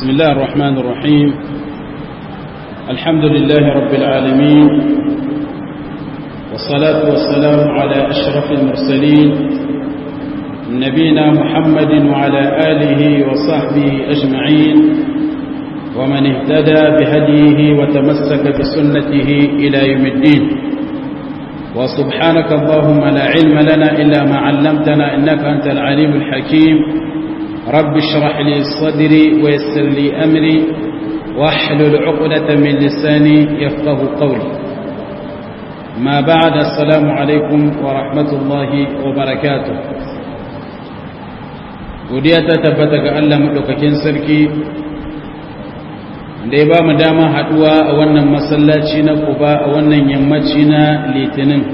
بسم الله الرحمن الرحيم. الحمد لله رب العالمين، والصلاة والسلام على أشرف المرسلين نبينا محمد وعلى آله وصحبه أجمعين، ومن اهتدى بهديه وتمسك بسنته إلى يوم الدين. وسبحانك اللهم لا علم لنا إلا ما علمتنا إنك أنت العليم الحكيم. رب اشرح لي صدري ويسر لي أمري واحلل عقدة من لساني يفقه قولي. ما بعد، السلام عليكم ورحمة الله وبركاته. godiya ta tabbata ga Allah madaukakin sarki da ya ba mu dama haduwa a wannan masallaci na Quba a wannan yammaci na Litinin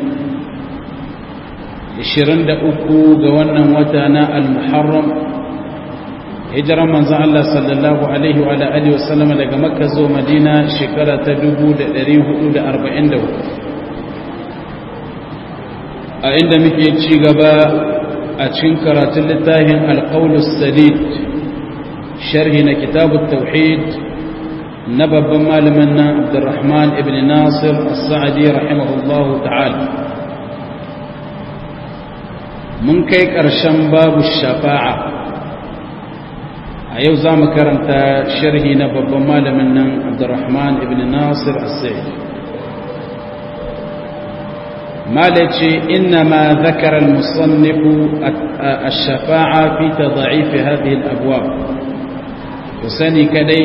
23 ga wannan wata na Al-Muharram, hijiran manzon Allah sallallahu alaihi wa alihi wasallam daga Makka zuwa Madina shekara ta 1444, a inda muke ci gaba a cikin karatun littafin Al-Qawl Sadid, sharhi na Kitab Tauhid na babban malamin nan Abdurrahman ibn Nasir As-Sa'di rahimahullahu ta'ala. Mun kai ƙarshen babu shafa'a. A yau za mu karanta sharhi na babban malamin nan Abdurrahman ibn Nasir As-Sa'di. مالتي إنما ذكر المصنف الشفاعة في تضعيف هذه الأبواب، وسني كدي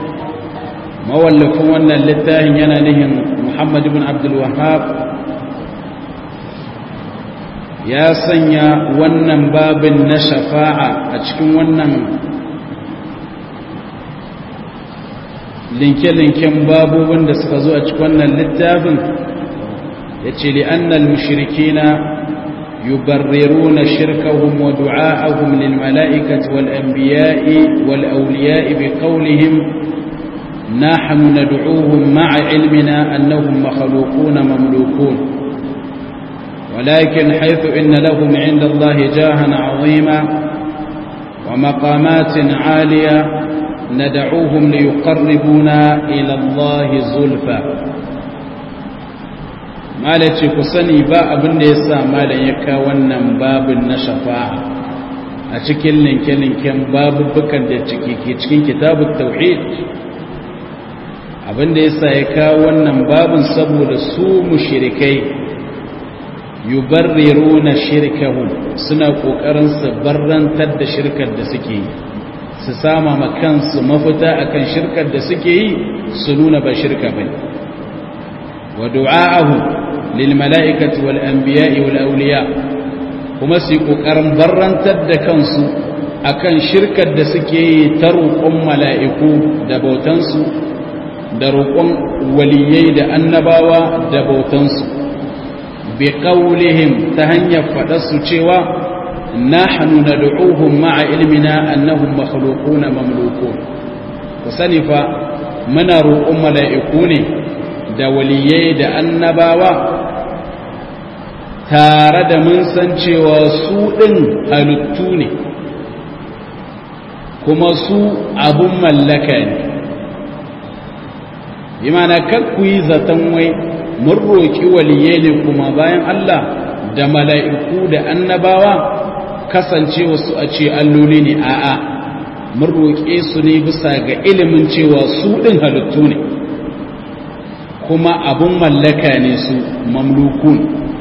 مولفون للتاهن ينالهم محمد بن عبد الوهاب يا سنيا ونن باب النشفاعة أتشكم ونن لنكن بابو وندسكزو أتشكم للتاهن لأن المشركين يبررون شركهم ودعاءهم للملائكة والأنبياء والأولياء بقولهم نحن ندعوهم مع علمنا أنهم مخلوقون مملوكون، ولكن حيث إن لهم عند الله جاها عظيما ومقامات عالية ندعوهم ليقربونا إلى الله زلفى. malace ku sani ba abin da ya sa malam ya kawo wannan babin na shafa'a a cikin linke-linken babubukan da ke cikin kitabut tauhid. Abin da ya sa ya kawo wannan babin saboda su mushrikai yubarriruna shirkahum, suna kokarin su barrantar da shirkar da suke yi, su sama ma kansu mafita akan shirkar da suke yi, su nuna ba shirka bane. wa du'a'ahum lil mala'ikati wal anbiya'i wal awliya, kuma su kokarin barrantar da kansu akan shirkar da suke yi ta roƙon mala'iku da bautansu, da roƙon waliyai da annabawa da bautansu, bi qawlihim, ta hanyar faɗarsu cewa nahnu nad'uuhum ma'a ilmina annahum makhluquna mamlukun. ku sani fa muna roƙon mala'iku ne da waliyai da annabawa tare da mun san cewa su ɗin halittu ne kuma su abun mallaka ne. bi mana kakku yi zaton wai mun roƙi waliyai ne kuma bayan Allah da mala'iku da annabawa kasancewa su a ce alloli ne. a'a, mun roƙe su ne bisa ga ilimin cewa su ɗin halittu ne kuma abun mallaka ne, su mamlukun.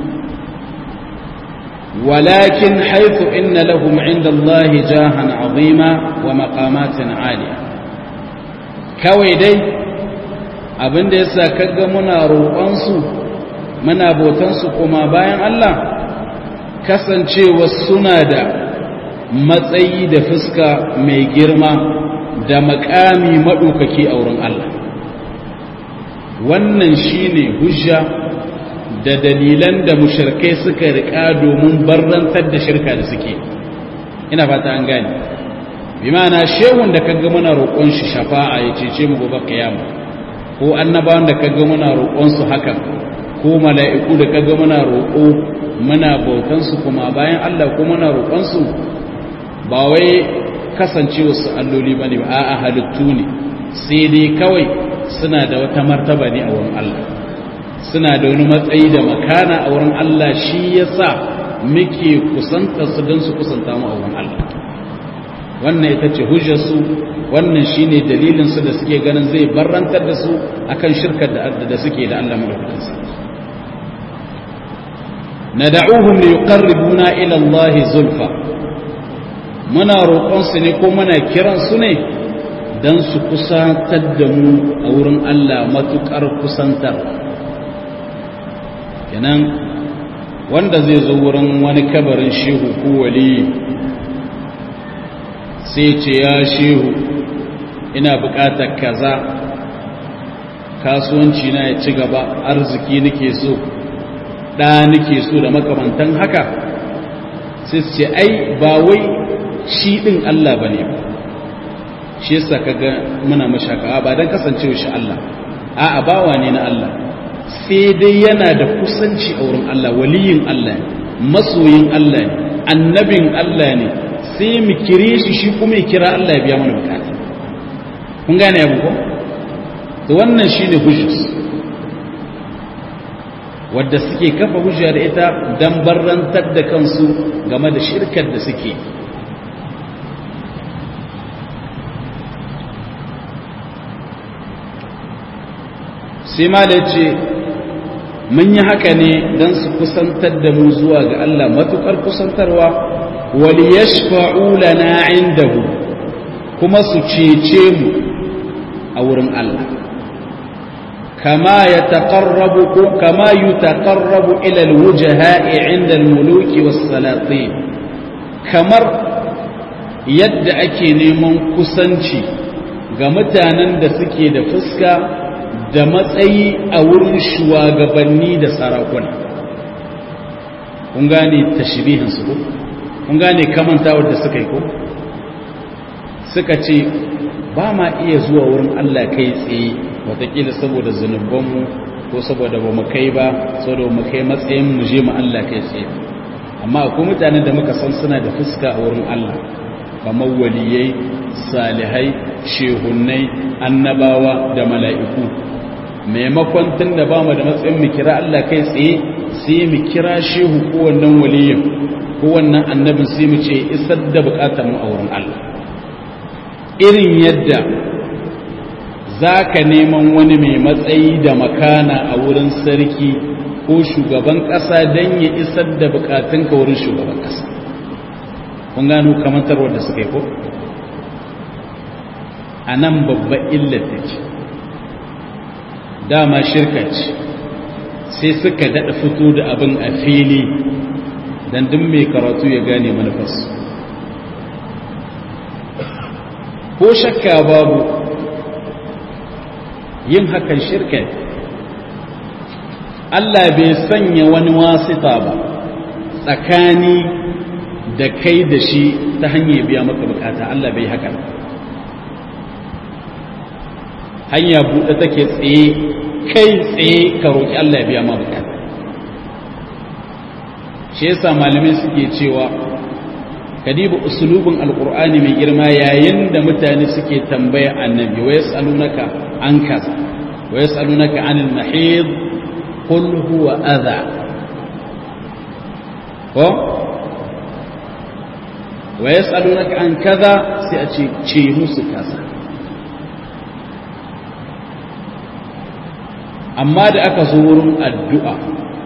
walakin haythu inna lahum 'inda Allahi jahan 'azima wa maqamatin 'aliya. kawai dai abinda yasa kaga muna roƙon su muna bautan su kuma bayan Allah, kasancewa suna da matsayi da fuska mai girma da makami madaukaki a wurin Allah. wannan shine hujja da dalilan da mushrikai suka rika domin barrantar da shirka da suke. ina fata an gane. bi ma'ana shehun da kaga muna roƙon shi shafa'a ya cece mu gobe kiyama, ko annabawan da kaga muna roƙon su hakan, ko mala'iku da kaga muna roƙo muna bautan su kuma bayan Allah ko muna roƙon su, ba wai kasancewa su alloli bane ba a'a halittu ne sai dai kawai suna da wata martaba ne a wurin Allah suna da wani matsayi da makana a wurin Allah shi yasa muke kusanta su don su kusanta mu a wurin Allah wannan ita ce hujjar su wannan shine dalilin su da suke ganin zai barrantar da su akan shirkar da suke da Allah madaukakin sarki nad'uhum liqarribuna ila Allah zulfa muna roƙon su ne ko muna kiran su ne dan su kusantar da mu a wurin Allah matukar kusantar kenan wanda zai zo wurin wani kabarin shehu ko wali sai ce ya shehu ina buƙatar kaza kasuwanci na ya ci gaba arziki nake so da nake so da makamantan haka sai su ce ai ba wai shi din Allah bane ba shi yasa kaga muna mashaka ba dan kasancewa shi Allah a'a bawa ne na Allah sai dai yana da kusanci a wurin Allah waliyin Allah ne masoyin Allah ne annabin Allah ne sai mu kire shi kuma ya kira Allah ya biya mana bukata kun gane abu ko to wannan shine hujjus wadda suke kafa hujja da ita dan barrantar da kansu game da shirkar da suke sai ma da ce mun yi haka ne don su kusantar da mu zuwa ga Allah matukar kusantarwa wali yashfa'u lana indahu kuma su cece mu a wurin Allah kama yutaqarrabu ila alwujaha'i 'inda almuluki was-salatin kamar yadda ake neman kusanci ga mutanen da suke da fuska da matsayi a wurin shugabanni da sarakuna kun gane tashbihin su ko kun gane kamantawar da suka yi ko suka ce ba ma iya zuwa wurin Allah kai tsaye watakila saboda zunubanmu ko saboda ba mu kai ba saboda mu kai matsayin mu je mu Allah kai tsaye amma akwai mutanen da muka san suna da fuska a wurin Allah kamar waliyai salihai shehunnai annabawa da mala'iku maimakon tun da ba mu da matsayin mu kira Allah kai tsaye sai mu kira shehu ko wannan waliyin ko wannan annabin sai mu ce isar da bukatar mu a wurin Allah irin yadda zaka neman wani mai matsayi da makana a wurin sarki ko shugaban ƙasa don ya isar da bukatunka wurin shugaban ƙasa kun gano kamantarwar da suka yi ko a nan babba illata ce dama shirka ce sai suka daɗa fito da abin a fili don duk mai karatu ya gane manufarsu ko shakka babu yin hakan shirka Allah bai sanya wani wasita ba tsakani da kai da shi ta hanyar biya maka bukata Allah bai haka hanya buɗe take tsaye kai tsaye ka roƙi Allah ya biya ma bukata shi yasa malamai suke cewa kadibu usulubin alqur'ani mai girma yayin da mutane suke tambaya annabi wa yasalunaka an kaza wa yasalunaka anil mahid qul huwa adha ko wa yasalunaka an kaza sai a ce musu kaza amma da aka zo wurin addu'a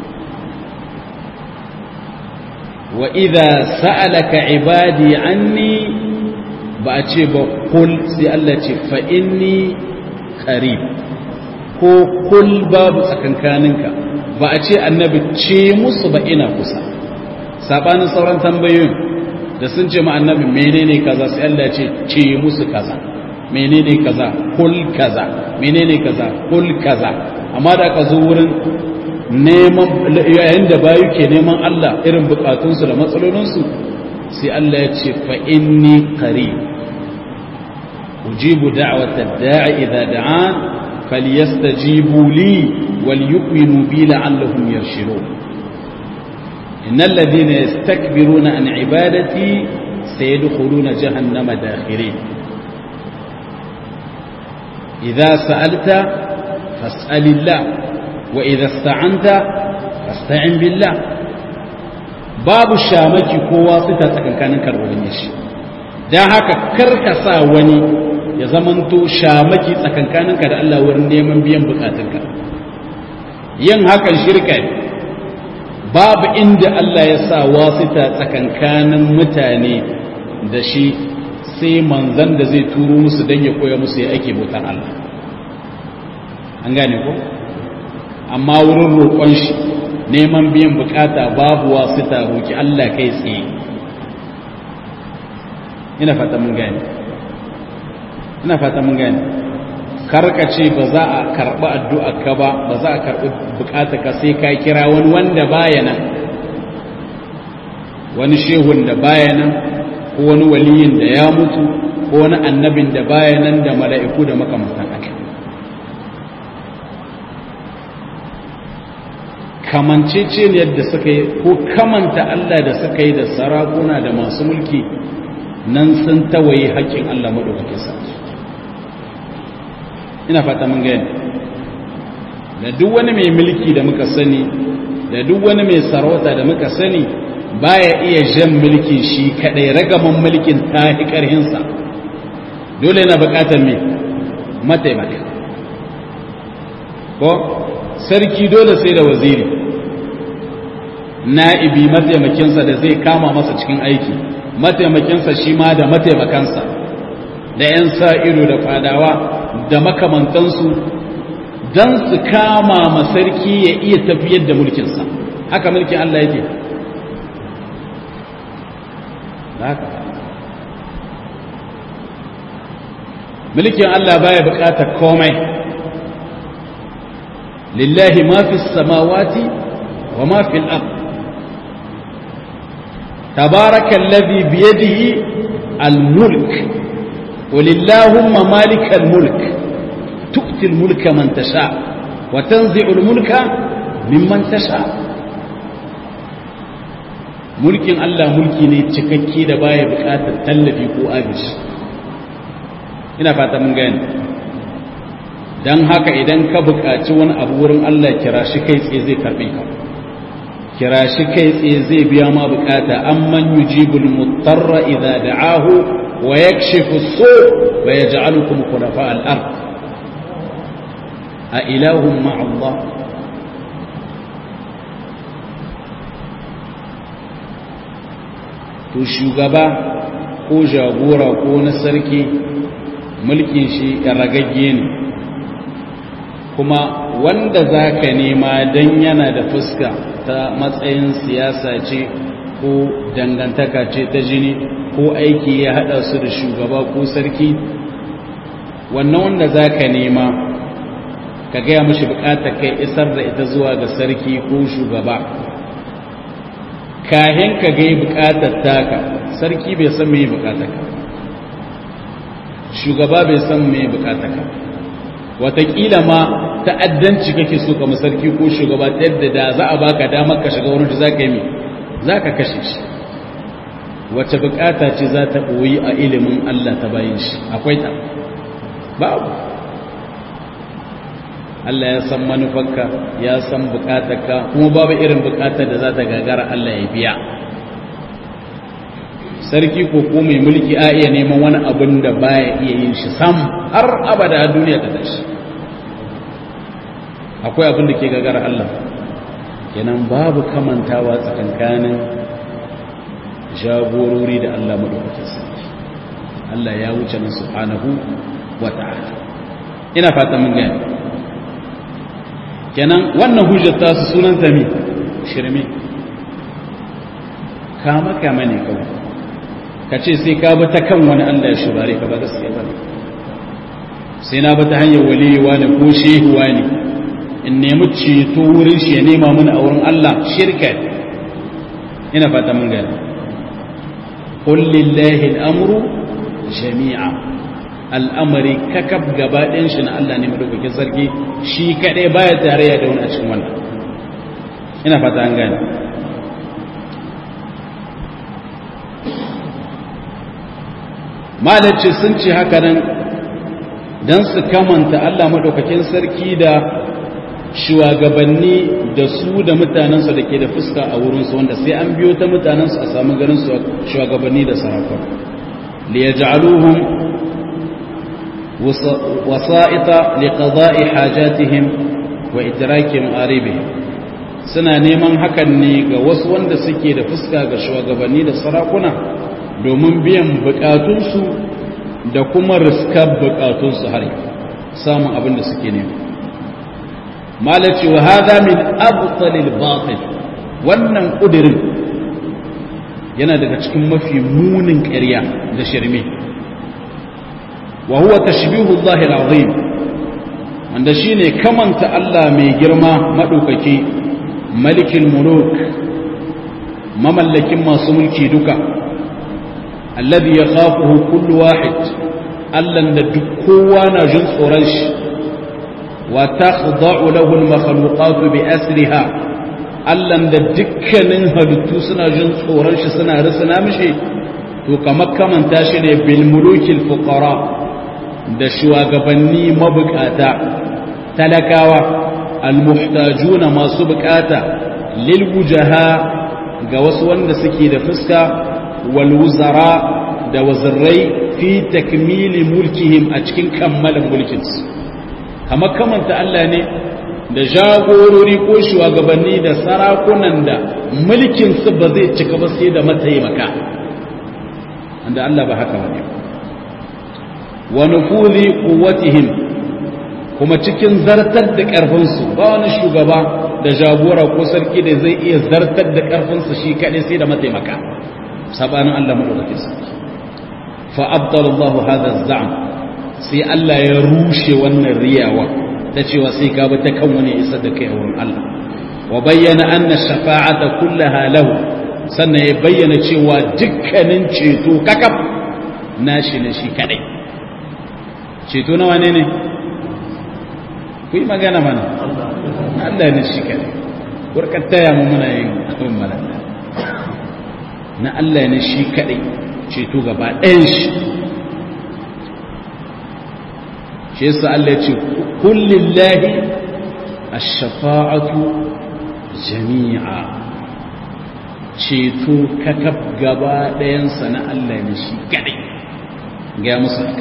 wa idha sa'alaka ibadi anni ba a ce ba kul sai Allah ce fa inni qarib ko kul babu tsakankaninka ba a ce annabi ce musu ba ina kusa sabanin sauran tambayoyin da sun ce ma annabi menene kaza sai Allah ce musu kaza menene kaza kul kaza menene kaza kul kaza amma da aka zo wurin neman yayin da bayu ke neman Allah irin bukatunsu da matsalolinsu sai Allah ya ce fa inni qarib ujibu da'wata da'i idza da'an falyastajibu li wal yu'minu bi la'allahum yarshudun innal ladhina yastakbiruna an ibadati sayadkhuluna jahannama dakhirin idza sa'alta fas'alillah wa idza ista'anta fasta'in billah. babu shamaki kowa su ta tsakankanin karbobin shi, dan haka karka sa wani ya zamanto shamaki tsakankaninka da Allah wurin neman biyan bukatunka. yin hakan shirka ne. babu inda Allah ya sa wasita tsakankanin mutane da shi sai manzan da zai turo musu don ya koya musu ya ake bautar Allah. An gane ko? Amma wurin roƙon shi neman biyan bukata babu wasita, roƙi Allah kai tsaye. ina fata mun gane karkace ba za a karɓi addu'a ka ba za a karɓi bukata ka sai ka kira wani wanda baya nan, wani shehun da baya nan, ko wani waliyin da ya mutu, ko wani annabin da baya nan, da mala'iku da makamantan haka. kamancece ne yadda suka yi ko kamanta Allah da suka yi da sarakuna da masu mulki, nan sun tawaye haƙƙin Allah maɗaukakin sarki. ina fata mun gani da duk wani mai mulki da muka sani, da duk wani mai sarauta da muka sani, baya iya jan mulkin shi kadai, ragaman mulkin ta hi karhinsa, dole yana buƙatar me mataimaka. ko sarki dole sai da waziri, na'ibi mataimakinsa da zai kama masa cikin aiki, mataimakinsa shi ma da mataimakansa, da 'yan sa ido da fadawa da makamantansu, don su kama masarki ya iya tafiyar da mulkinsa. Haka mulkin Allah yake. Haka mulkin Allah baya bukatar komai. lillahi ma fi samawati wa ma fi al-ard tabarakallazi biyadihi al-mulk qul illahumma malikal mulk tu'ti al-mulka man tasha wa tanzi'u al-mulka mimman tasha. mulkin Allah mulki ne cikakke da baya bukatar tallafi ko agaji. ina fata mun gane. dan haka idan ka bukaci wani abu wurin Allah, kira shi kai tsaye zai karbe ka, kira shi kai tsaye zai biya ma bukata. amman yujibul mutarra idza da'ahu wa yakshifu as-su' wa yaj'alukum khulafa al-ard a ilahum ma'a Allah. to shugaba ko jagora ko na sarki mulkin shi ragagge ne, kuma wanda zaka nema dan yana da fuska ta matsayin siyasa ce ko dangantaka ce ta jini ko aiki ya hada su da shugaba ko sarki, wannan wanda zaka nema ka gaya mashi bukatar kai isar da ita zuwa ga sarki ko shugaba. kahin ka gai bukatar taka, sarki bai san me bukatar ka, shugaba bai san me bukatar ka. Wataƙila ma ta'addanci kake so ka sarki ko shugaba ta yadda da za a baka damar ka shiga wurin da za ka yi za ka kashe shi. Wace bukata ce za ta ɓoyi a ilimin Allah ta bayin shi? Akwai ta? Babu. Allah ya san manufarka, ya san bukatarka, kuma babu irin bukatar da za ta gagara Allah ya biya. Sarki ko mai mulki a iya neman wani abin da baya iya yin shi sam har abada duniya ta tashi. Akwai abin da ke gagara Allah. Kenan babu kamantawa tsakankanin jagorori da Allah madaukakin sarki. Allah ya wuce nan subhanahu wa ta'ala. Ina fatan mun gane. Kenan wannan hujjar ta su sunan zami shirme, kama ne kawai ka ce sai ka bi ta kan wani Allah ya shurare ka ba gaskiya ba, sai na bi ta hanyar waliyewa ne ko shehuwa ne in nemi ceto wurin shi ya nema mana a wurin Allah, shirka. ina fata mun gani. qul lillahi al-amru jami'a, al'amari kakab gabaɗin shi na Allah ne madaukakin sarki, shi kaɗai baya tarayya da wani a cikin wannan. ina fata an gane. malace sun ce haka nan dan su kamanta Allah madaukakin sarki da shugabanni da su da mutanensu da ke da fuska a wurinsu wanda sai an biyo ta mutanensu a samu ganin su shugabanni da sarakuna li yaj'aluhum wasa'ita li qada'i hajatihim wa idraki ma'aribihim suna neman hakan ne ga wasu wanda suke da fuska ga shugabanni da sarakuna domin biyan bukatunsu da kuma riskar bukatunsu har samun abin da suke nema malaci wa hada min abtalil batil wannan kudirin yana daga cikin mafi munin ƙarya da shirme wa huwa tashbihu Allah al-azim wanda shine kamanta Allah mai girma madaukaki malikul muluk mamallakin masu mulki duka alladhi yakhafuhu kullu wahid allan da duk kowa na jin tsoron shi وتخضع له المخلوقات بأسرها allan da dukkanin halittu suna jin tsoron shi suna risana mishi to kamar kamanta shi ne bil mulukil fuqara da shugabanni mabukata talakawa almuhtajuna masu bukata lil wujaha ga wasu wanda suke da fuska wal wuzara da wazirrai fi takmili mulkihim a cikin kammalin mulkinsu kamar kamanta Allah ne da jagorori ko shugabanni da sarakunan da mulkinsu ba zai cika ba sai da mataimaka wanda Allah ba haka bane wa nufuzi quwwatihim kuma cikin zartar da karfinsu ba wani shugaba da jagora ko sarki da zai iya zartar da karfinsu shi kadai sai da mataimaka sabanin Allah madaukakin sarki fa abdalallahu hadha az-zam sai Allah ya rushe wannan riyawa ta cewa sai ka bi ta kan wani isa da kai wurin Allah wa bayyana anna shafa'ata kullaha lahu sannan ya bayyana cewa dukkanin ceto kakaf nashi ne shi kadai ceto na wane ne ku yi magana mana Allah ne shi kadai warkar taya mu muna yin abin malaka na Allah ne shi kadai ceto gaba ɗayan shi shi yasa Allah ya ce kullillahi ash-shafa'atu jami'a ceto kakaf gaba ɗayansa na Allah ne shi kadai ga musu haka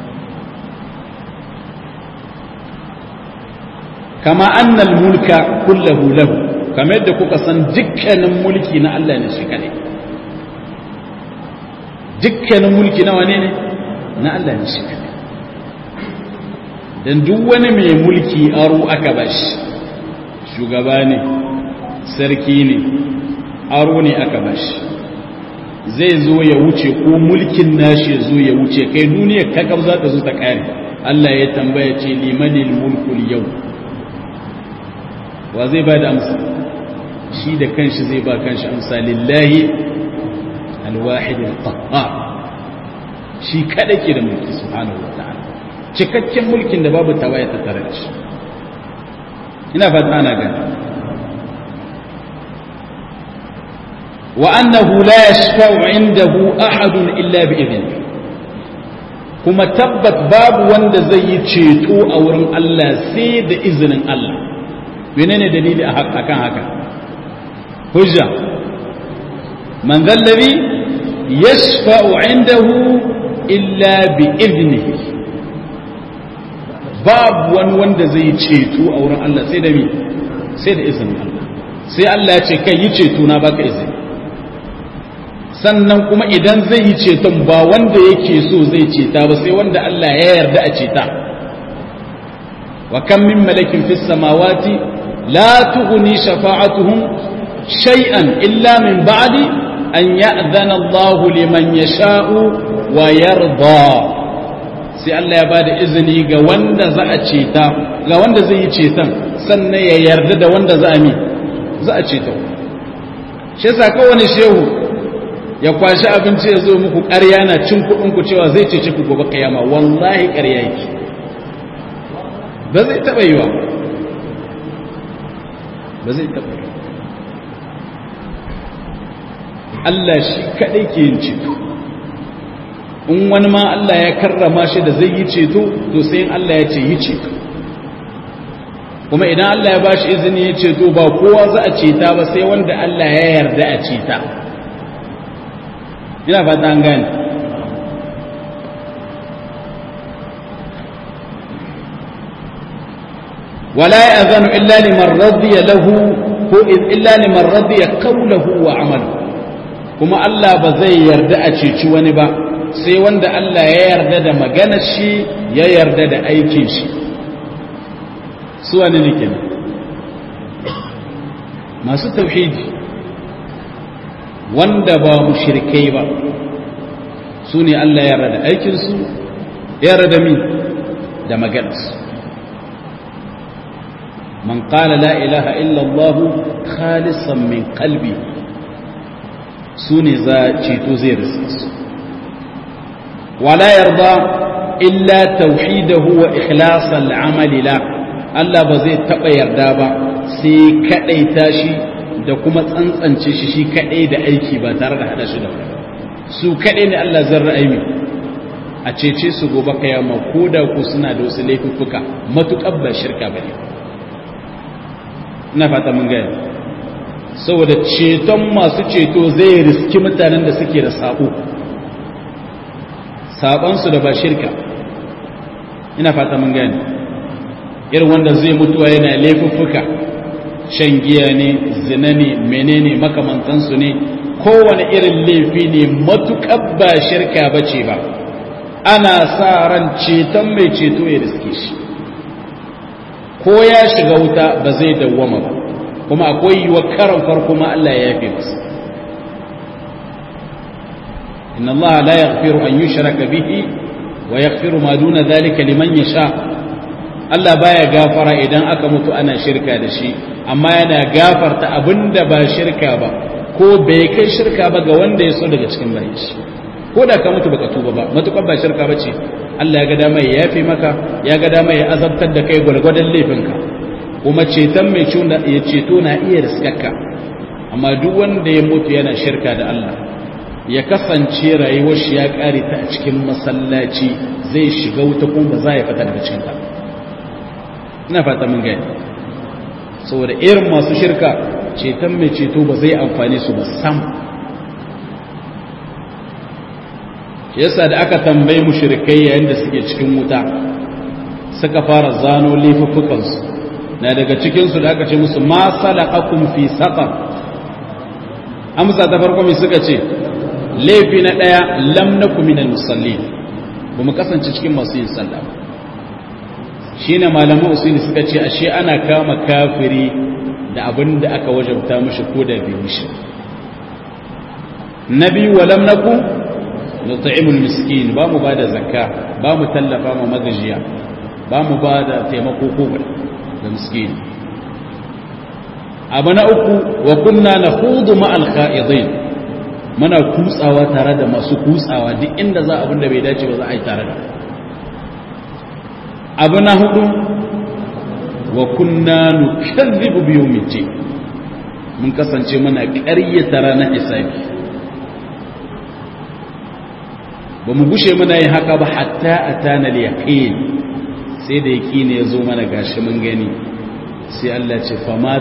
kama annal mulka kullahu lahu kamar yadda kuka san dukkanin mulki na Allah ne shi kadai dukkanin mulki na wane ne na Allah ne shi kadai dan duk wani mai mulki aro aka bashi shugaba ne sarki ne aro ne aka bashi zai zo ya wuce ko mulkin nashi ya zo ya wuce kai duniyar kakab za ta zo ta kare Allah ya tambaya ce limanil mulkul yau wa zai ba da amsa shi da kanshi zai ba kanshi amsa lillahi alwahid alqahhar shi kada ke da mulki subhanahu wa ta'ala cikakken mulkin da babu tawaye ta tare da shi ina fata ana gani wa annahu la yashfa'u 'indahu ahadun illa bi idhnihi kuma tabbat babu wanda zai yi ceto a wurin Allah sai da izinin Allah menene dalili akan haka hujja man dhallazi yashfa'u 'indahu illa bi idhnihi babu wani wanda zai ceto a wurin Allah sai da mi sai da izinin Allah sai Allah ya ce kai yi ceto na baka izini sannan kuma idan zai yi ceton ba wanda yake so zai ceta ba sai wanda Allah ya yarda a ceta wa kam min malakin fis samawati la tughni shafa'atuhum shay'an illa min ba'di an ya'dhana Allah liman yasha'u wa yarda sai Allah ya bada izini ga wanda za a ceta ga wanda zai yi ceton sannan ya yarda da wanda za a mi za a ceta shi yasa kowane shehu ya kwashi abinci ya zo muku ƙarya na cin kuɗin ku cewa zai cece ku gobe kiyama wallahi ƙarya yake ba zai taɓa yiwa ba zai taɓa yiwa Allah shi kaɗai ke yin ceto in wani ma Allah ya karrama shi da zai yi ceto to sai in Allah ya ce yi ceto, kuma idan Allah ya bashi izini ya ceto ba kowa za a ceta ba sai wanda Allah ya yarda a ceta. ina fata an gane. wala ya'zanu illa liman radiya lahu ko illa liman radiya qawluhu wa amaluhu, kuma Allah ba zai yarda a ceci wani ba sai wanda Allah ya yarda da maganar shi ya yarda da aikin shi. su wani ne kenan? masu tauhidi wanda ba mushrikai ba, su ne Allah ya yarda da aikin su, ya yarda da mi da maganar su. man qala la ilaha illa Allah khalisan min qalbi, su ne za ceto zai riske su. wala yarda illa tauhidahu wa ikhlasal amali la, Allah ba zai taba yarda ba sai kadaita shi da kuma tsantsance shi kadai da aiki ba tare da hada shi da wani. su kadai ne Allah zan ra'ayi a cece su gobe kiyama koda ku suna da wasu laifuffuka matukar ba shirka bane. ina fata mun gaya, saboda ceton masu ceto zai riski mutanen da suke da saɓonsu da ba shirka. ina fata mun gaya, irin wanda zai mutuwa yana laifuffuka, shan giya ne, zina ne, menene makamantansu ne, kowane irin laifi ne matuƙar ba shirka ba ce ba, ana sa ran ceton mai ceto ya riske shi. ko ya shiga wuta ba zai dawwama ba, kuma akwai yiwuwar karan farko ma Allah ya yafe masa. inna Allah la yaghfiru an yushraka bihi wa yaghfiru ma duna dhalika liman yasha. Allah baya gafara idan aka mutu ana shirka da shi, amma yana gafarta abinda ba shirka ba ko bai kai shirka ba ga wanda ya so daga cikin bayin shi. ko da ka mutu baka tuba ba, matukar ba shirka bace, Allah ya ga dama ya yafe maka, ya ga dama ya azabtar da kai gwargwadon laifinka, kuma ceton mai ceto na iya riskakka. amma duk wanda ya mutu yana shirka da Allah, ya kasance rayuwar shi ya kare ta a cikin masallaci, zai shiga wuta kuma ba za ya fita daga cikin ta. ina fata mun gani, saboda irin masu shirka ceton mai ceto ba zai amfane su ba sam. yasa da aka tambayi mushrikai yayin da suke cikin wuta, suka fara zano laifuffukansu, na daga cikinsu da aka ce musu ma salakakum fi saqar, amsa ta farko mai suka ce laifi na daya lam nakum minal musallin, bamu kasance cikin masu yin sallah ba. shine malaman usuli suka ce ashe ana kama kafiri da abin da aka wajabta mishi ko da bai mishi. nabi wa lam nakum nut'imul miskin, ba mu bada zakka, ba mu tallafa ma magajiya, ba mu bada taimako ko ga miskin. abu na uku wa kunna nakhudu ma'al kha'idin, muna kutsawa tare da masu kutsawa duk inda za abin da bai dace ba za a yi tare da. abu na hudu wa kunna nukazzibu bi yawmiddin, mun kasance muna ƙaryata ranar hisabi. ba mu gushe muna yin haka ba hatta atana al-yaqin, sai da yaqini ya zo mana gashi mun gani. sai Allah ce fama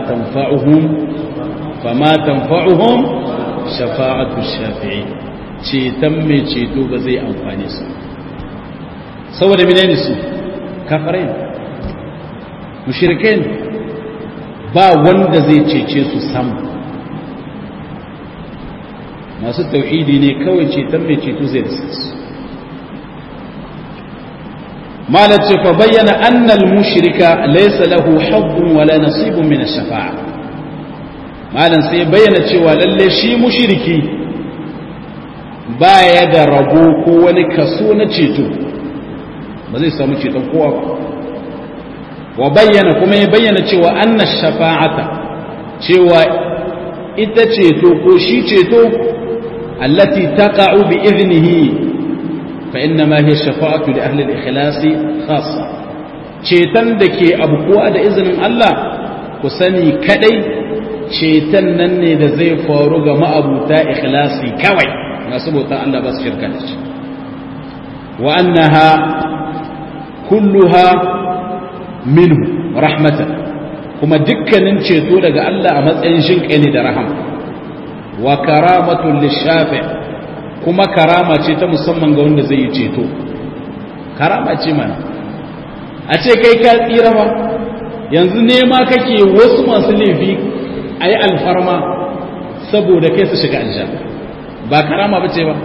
tanfa'uhum shafa'atu shafi'i, ceton mai ceto ba zai amfane su. saboda menene su kafirai, mushrikai, ba wanda zai cece su sam. masu tauhidi ne kawai ceton mai ceto zai riske su. malat fa bayyana anna al-mushrika laysa lahu haddun wala nasibun min ash-shafa'a. malan sai bayyana cewa lalle shi mushriki baya da rabo ko wani kaso na ceto, ba zai samu ceton kowa ba. wa bayyana kuma ya bayyana cewa anna ash-shafa'ata, cewa ita ceto ko shi ceto allati taqa'u bi idnihi fa innama hiya shafa'atu li ahli al-ikhlas khassa. ceton da ke abukuwa da izinin Allah ku sani kadai ceton nan ne da zai faru ga ma'abuta ikhlasi kawai, masu bautan Allah ba su shirka da shi. wa annaha kulluha minhu rahmatan, kuma dukkanin ceto daga Allah a matsayin shinkai ne da rahama. Wa karamatun lishafi, kuma karama ce ta musamman ga wanda zai yi ceto. Karama ce mana a ce kai ka tsira ba, yanzu nema kake wasu masu laifi a yi alfarma saboda kai su shiga aljanna, ba karama ba ce ba.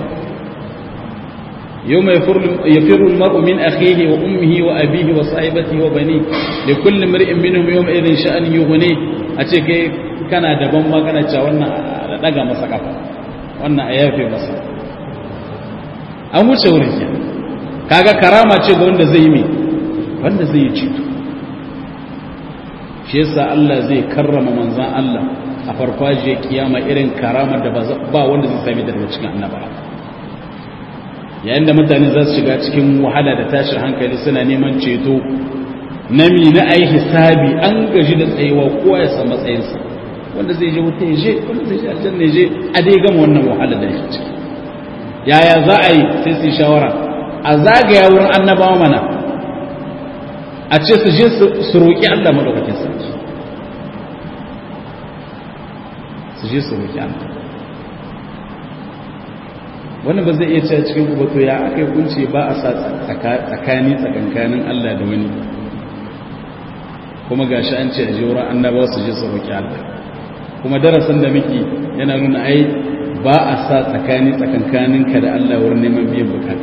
يوم يفر المرء من أخيه وأمه وأبيه وصاحبته وبنيه لكل امرئ منهم يومئذ شأن يغنيه. أتي كان دبن ما كان تشاورنا دغا مسا كفا wannan ayafe masa an wuce wurin ya kaga karama ce ga wanda zai yi wanda zai yi ceto. shi yasa Allah zai karrama manzon Allah a farfajiyar kiyama irin karamar da ba wanda zai sami daga cikin annabawa. yayin da mutane za su shiga cikin wahala da tashin hankali suna neman ceto na ai hisabi, an gaji da tsayewa kowa ya san matsayinsa, wanda zai je wuta ya je, wanda zai je aljanna ya je, a dai gama wannan wahala da yake ciki. yaya za a yi? sai su yi shawara a zagaya wurin annabawa mana, a ce su je su roƙi Allah madaukakin sarki, su je su roƙi Allah. wannan ba zai iya cewa cikin kubato ya aka yi kunce ba a sa tsakankanin Allah da wani, kuma gashi an ce a je wurin annabawa su je su roƙi Allah, kuma darasin da muke yana nuna ai ba a sa tsakankaninka da Allah wurin neman biyan bukata.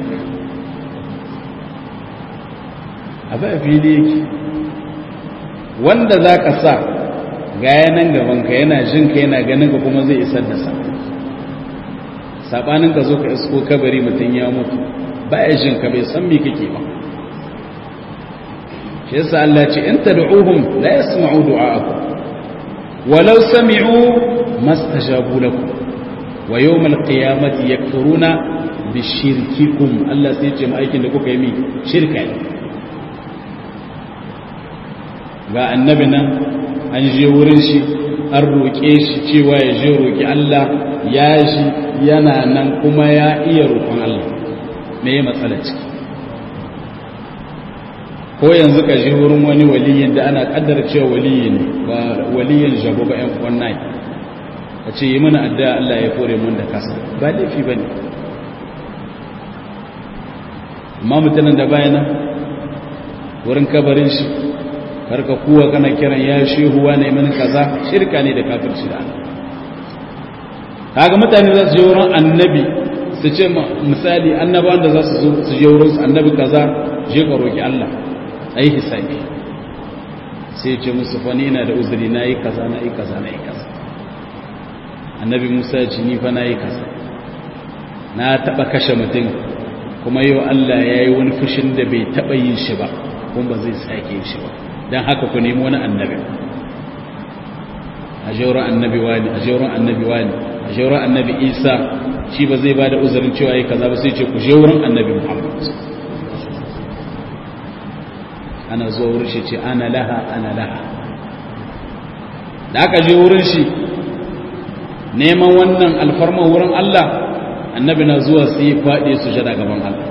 abu a fili yake, wanda za ka sa ga yanan gabanka yana jinka yana ganin ka kuma zai isar da sa, sabanin ka zo ka isko kabari mutum ya mutu baya jin ka bai san me kake ba. shi yasa Allah ce in tad'uhum la yasma'u du'a'akum walau sami'u mastajabu lakum wa yawm al-qiyamati yakfuruna bishirkikum. Allah sai ce mu aikin da kuka yi shirka ne. ga annabi nan an je wurin shi an roƙe shi cewa ya je roƙi Allah, ya shi yana nan kuma ya iya roƙon Allah. me ya matsala ciki? ko yanzu ka je wurin wani waliyin da ana kaddara cewa waliyi ne, ba waliyin jabo ba yan kwanai, a ce yi mana addu'a Allah ya kore mun da kasa, ba laifi ba ne. amma mutanen da bayana wurin kabarin shi karka kuwa kana kiran ya shehuwa ne min kaza, shirka ne da kafirci da Allah. kaga mutane za su je wurin annabi su ce misali annabawan da za su zo su je wurin annabi kaza je ka roki Allah ai hisabi, sai ya ce musu fa ni ina da uzuri nayi kaza nayi kaza nayi kaza. annabi Musa ya ce ni fa nayi kaza, na taba kashe mutum kuma yau Allah yayi wani fushin da bai taba yin shi ba kuma ba zai sake yin shi ba, dan haka ku nemi wani annabi. a jawran annabi wani, a jawran annabi wani, a jawran annabi Isa shi ba zai bada uzurin cewa yayi kaza ba, sai ce ku je wurin annabi Muhammad. ana zuwa wurin shi ce ana laha ana laha. da aka je wurin shi neman wannan alfarma wurin Allah, annabi na zuwa sai ya faɗi sujada gaban Allah.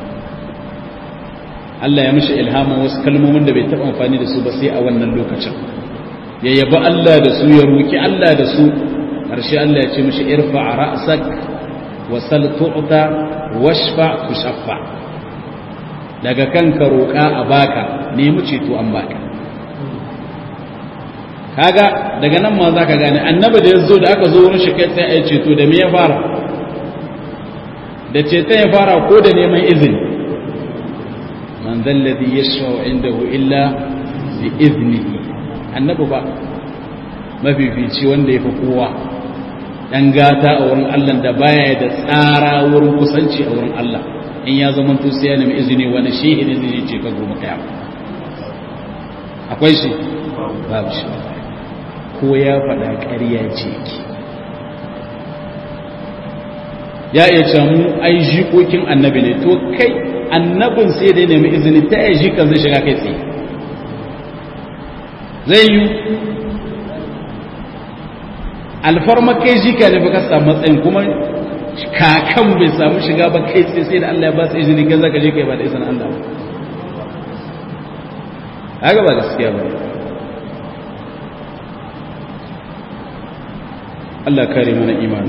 Allah ya mishi ilhamin wasu kalmomin da bai taɓa amfani da su ba sai a wannan lokacin, ya yaba Allah da su, ya roki Allah da su. ƙarshe Allah ya ce mishi irfa ra'sak wa sal tu'ta washfa tushaffa. daga kanka roƙa a baka, nemi ceto an baka. kaga daga nan ma zaka gane annabi da yazo da aka zo wurin shi kai sai ai ceto da me ya fara? da ceton ya fara ko da neman izini? man dhal ladhi yashfa'u indahu illa bi iznihi. annabi ba mafifici wanda ya fi kowa dan gata a wurin Allah da baya da tsara wurin kusanci a wurin Allah, in ya zama to sai ya nemi izini wani shehi ne zai ce ka goma kiyama? akwai shi? babu shi. ko ya faɗa ƙarya ce ki. ya iya ce mu ai jikokin annabi ne, to kai annabin sai dai nemi izini, ta yi jikan zai shiga kai tsaye? zai yi alfarma kai jika ne baka samu matsayin, kuma kakan bai samu shiga ba kai sai da Allah ya ba su izini kan zaka je kai ba da izinin Allah ba haka ba gaskiya ba Allah kare mana imani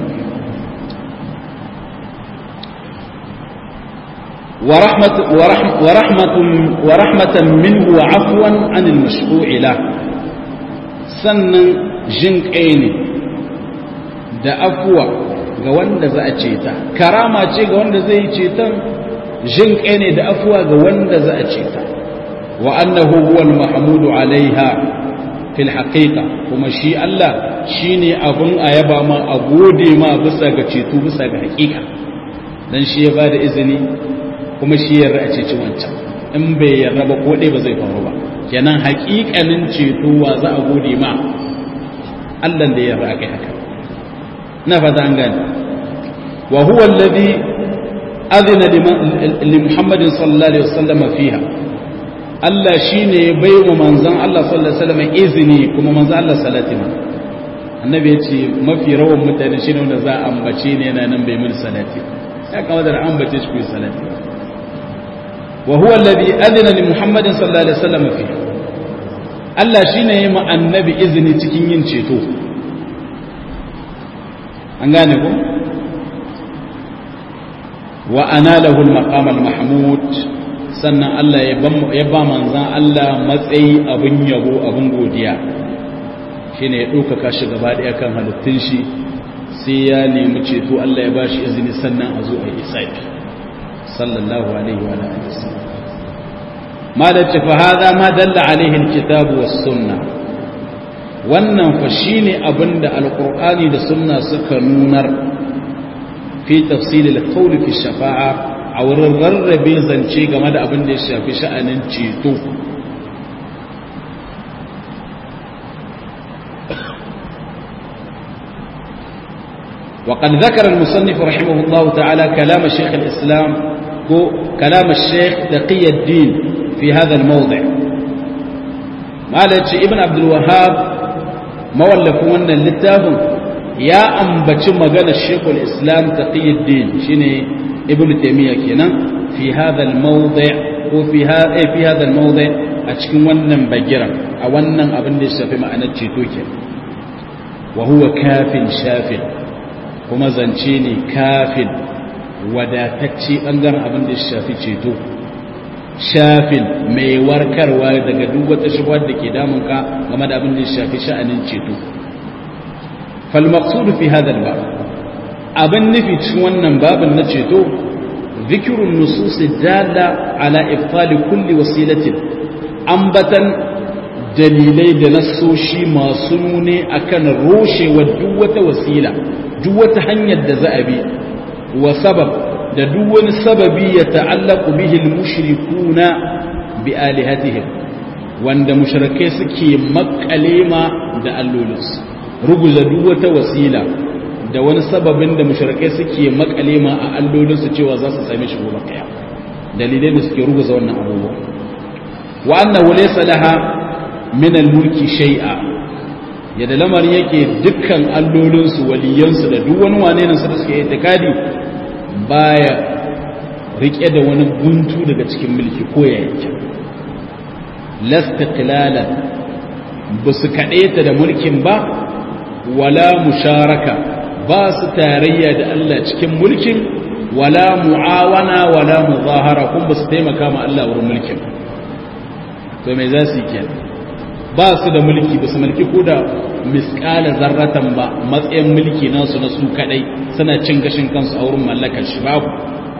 ورحمة منه وعفوا عن المشروع له sannan jin kai ne da afuwa ga wanda za a ceta karama ce ga wanda zai yi ceton jin kai ne da afuwa ga wanda za a ceta wa annahu huwal mahmudu alaiha fil haqiqa kuma shi Allah shine abun ayaba ma a gode ma bisa ga ceto bisa ga haqiqa dan shi ya bada izini kuma shi yarda a ceci wancan in bai yarda ba ko dai ba zai faru ba kenan haƙiƙanin ceto wa za a gode ma Allah da ya yarda kai haka na fata an gane wa huwa alladhi adhina li Muhammadin sallallahu alaihi wasallam fiha Allah shine ya baiwa manzon Allah sallallahu alaihi wasallam izini kuma manzon Allah salati ma annabi ya ce mafi rawan mutane shine wanda za a ambace ne yana nan bai mun salati ya kawo da ambace shi ku salati وهو الذي أذن لمحمد صلى الله عليه وسلم فيه Allah shine yayi ma annabi izini cikin yin ceto an gane ko wa anallahu al-maqam al-mahmud sannan Allah ya ba manzan Allah matsayi abun yabo abun godiya shine ya dauka shi gaba daya kan halittun shi sai ya nemi ceto Allah ya bashi izini sannan a zo a yi isafi sallallahu alaihi wa alihi wasallam ma da fa hada ma dalla alaihi alkitab was sunna wannan fa shine abinda alqur'ani da sunna suka nunar fi tafsil alqawl fi shafa'a a wurin rarrabe zance game da abin da ya shafi sha'anin ceto وقد ذكر المصنف رحمه الله تعالى كلام شيخ الإسلام كلام الشيخ تقي الدين في هذا الموضع مالك ابن عبد الوهاب مولف ون اللتاهم يا أنبت مقال الشيخ الإسلام تقي الدين شيني ابن تيمية كنا في هذا الموضع في هذا الموضع أتكون ونن بجرا أو ونن أبن الشافي معنى تشيتوك وهو كاف شاف kuma zance ne kafin wadatacce ɓangaren abin da shafi ceto shafin mai warkarwa daga duk wata shubhar da ke damunka game da abin da shafi sha'anin ceto falmaqsudu fi hadal ba abin nufi cikin wannan babin na ceto zikirun nusus dalla ala ibtali kulli wasilatin ambatan dalilai da nassoshi masu nune akan roshewar duk wata wasila duk wata hanyar da za a bi wa sabab da duk wani sababi ya ta'allaku bihi al-mushrikuna bi alihatihim wanda mushrikai suke makalema da allolinsu ruguza duk wata wasila da wani sababin da mushrikai suke makalema a allolinsu cewa za su same shi gobe kiyama dalilai da suke ruguza wannan abubuwa wa annahu laysa laha min al-mulki shay'a yadda lamarin yake dukkan allolinsu waliyansu da duk wani wane nan su da suke itikadi baya rike da wani guntu daga cikin mulki ko ya yake lastiqlalan ba su kaɗe ta da mulkin ba wala musharaka ba su tarayya da Allah cikin mulkin wala mu'awana wala muzahara kun ba su taimaka ma Allah wurin mulkin to me za su yi kenan ba su da mulki ba su mulki ko da miskala zarratan ba matsayin mulki nasu na su kadai suna cin gashin kansu a wurin mallakar shi babu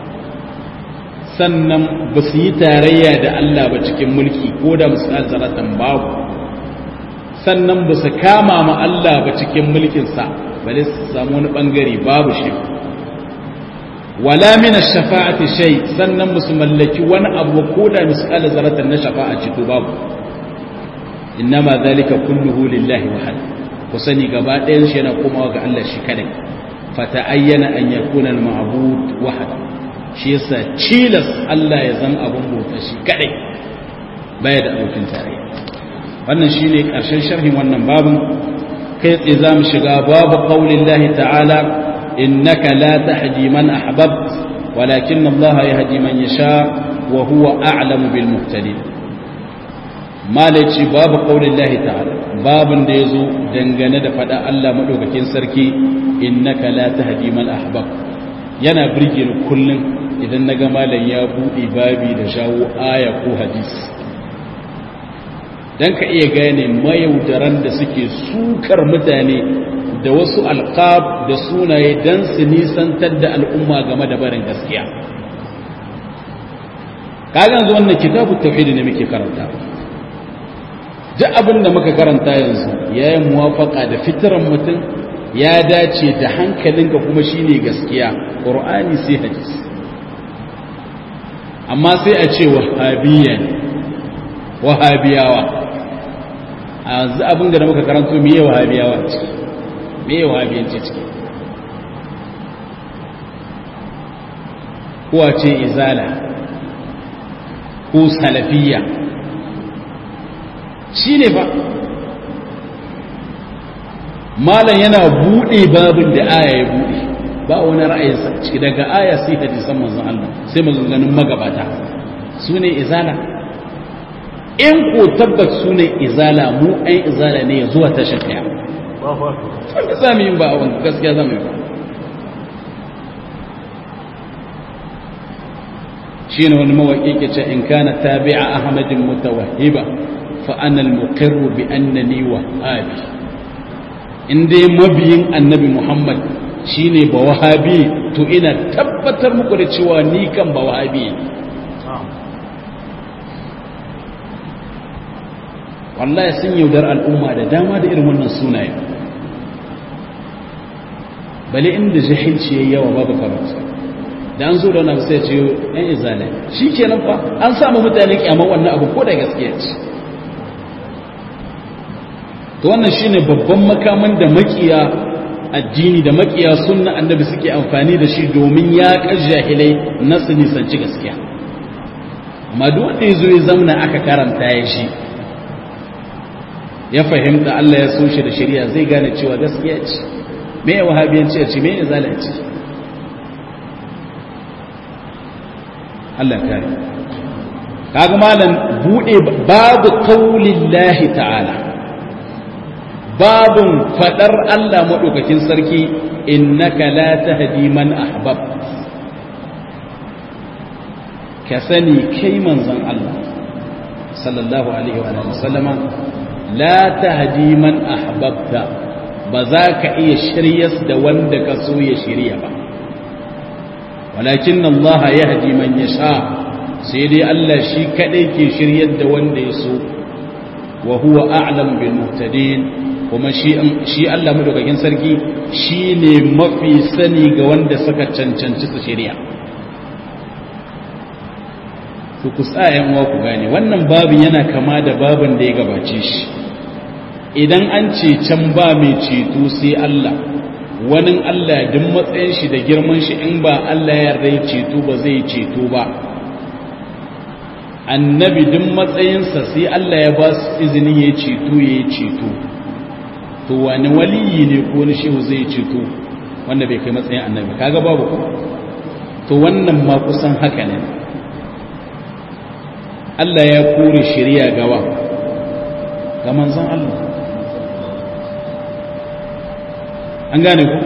sannan ba su yi tarayya da Allah ba cikin mulki ko da miskala zarratan babu sannan ba su kama ma Allah ba cikin mulkinsa bale su samu wani bangare babu shi wala min ash-shafa'ati shay sannan ba su mallaki wani abu ko da miskala zarratan na shafa'a ci to babu innama zalika kulluhu lillahi wahid ku sani gaba ɗayan shi yana komawa ga Allah shi kadai fata ayyana an yakuna al-ma'bud wahid shi yasa cilas Allah ya zan abun bauta shi kadai baya da abokin tarayya wannan shine karshen sharhin wannan babun kai tsaye zamu shiga babu qaulillahi ta'ala innaka la tahdi man ahbabt walakin Allah yahdi man yasha wa huwa a'lamu bil muhtadin. malaci babu qaulin lahi ta'ala, babun da yazo dangane da fada Allah madaukakin sarki innaka la tahdi man ahbab. Yana birge ni kullun idan naga malam ya bude babi da shawo aya ko hadisi, dan ka iya gane mayaudaran da suke sukar mutane da wasu alqab da sunaye dan su nisantar da al'umma game da barin gaskiya. kaga yanzu wannan kitabut tauhid ne muke karanta, duk abin da muka karanta yanzu ya yi muwafaka da fitiran mutum, ya dace da hankalinka kuma shine gaskiya, ƙur'ani sai hadisi. amma sai a ce wahabiyawa a yanzu abin da muka karanto miye wahabiyawa ciki, miye wahabiyanci ciki, kuwa ce izala ko salafiyya, shi ne ba malam yana buɗe babin da aya ya buɗe, ba wani ra'ayinsa ciki, daga aya sai hadisan manzon Allah sai maganganun magabata. su ne izala? in ko tabbat su ne izala, mu ɗan izala ne ya zuwa tashin kaya wanda za mu yi ba a wanda gaskiya za mu yi ba. shi ne wani mawaƙi ke ce in kana tabi'a ahmadin mutawahhiba fa'ana al-muqirru bi annani wahabi. in dai mabiyin annabi Muhammad shine ba wahabi, to ina tabbatar muku da cewa ni kan ba wahabi. wallahi sun yaudar al'umma da dama da irin wannan sunaye, bale inda jahilci yayi yawa babu karatu, da an zo da wannan sai ce ɗan izalai shikenan fa an samu mutane kiyama wannan abu ko da gaskiya ce. to wannan shine babban makaman da makiya addini da makiya sunna annabi suke amfani da shi domin ya jahilai na su nisanci gaskiya. amma duk wanda yazo ya zamna aka karanta ya shi ya fahimta Allah ya so shi da shari'a zai gane cewa gaskiya ce. me wahabiyanci ce, me zalunci? Allah kare. kaga malam bude babu qaulillahi ta'ala, babun fadar Allah madaukakin sarki innaka la tahdi man ahbab. ka sani kai manzon Allah sallallahu alaihi wa sallama la tahdi man ahbabta, ba za ka iya shiryas da wanda ka so ya shirya ba, walakin Allah yahdi man yasha, sai dai Allah shi kadai ke shiryar da wanda ya so, wa huwa a'lam bil muhtadin, kuma shi Allah madaukakin sarki shine mafi sani ga wanda suka cancanci su shirya. to ku tsaya uwa ku gane wannan babin yana kama da babin da ya gabace shi. idan an ce can ba mai ceto sai Allah, wani Allah duk matsayin shi da girman shi in ba Allah ya yarda ya ceto ba zai ceto ba. annabi duk matsayinsa sai Allah ya ba su izini ya ceto ya yi ceto. to wani waliyi ne ko wani shehu zai ceto wanda bai kai matsayin annabi? kaga babu ko. to wannan ma kusan haka ne. Allah ya kore shari'a gawa ga manzon Allah. an gane ku?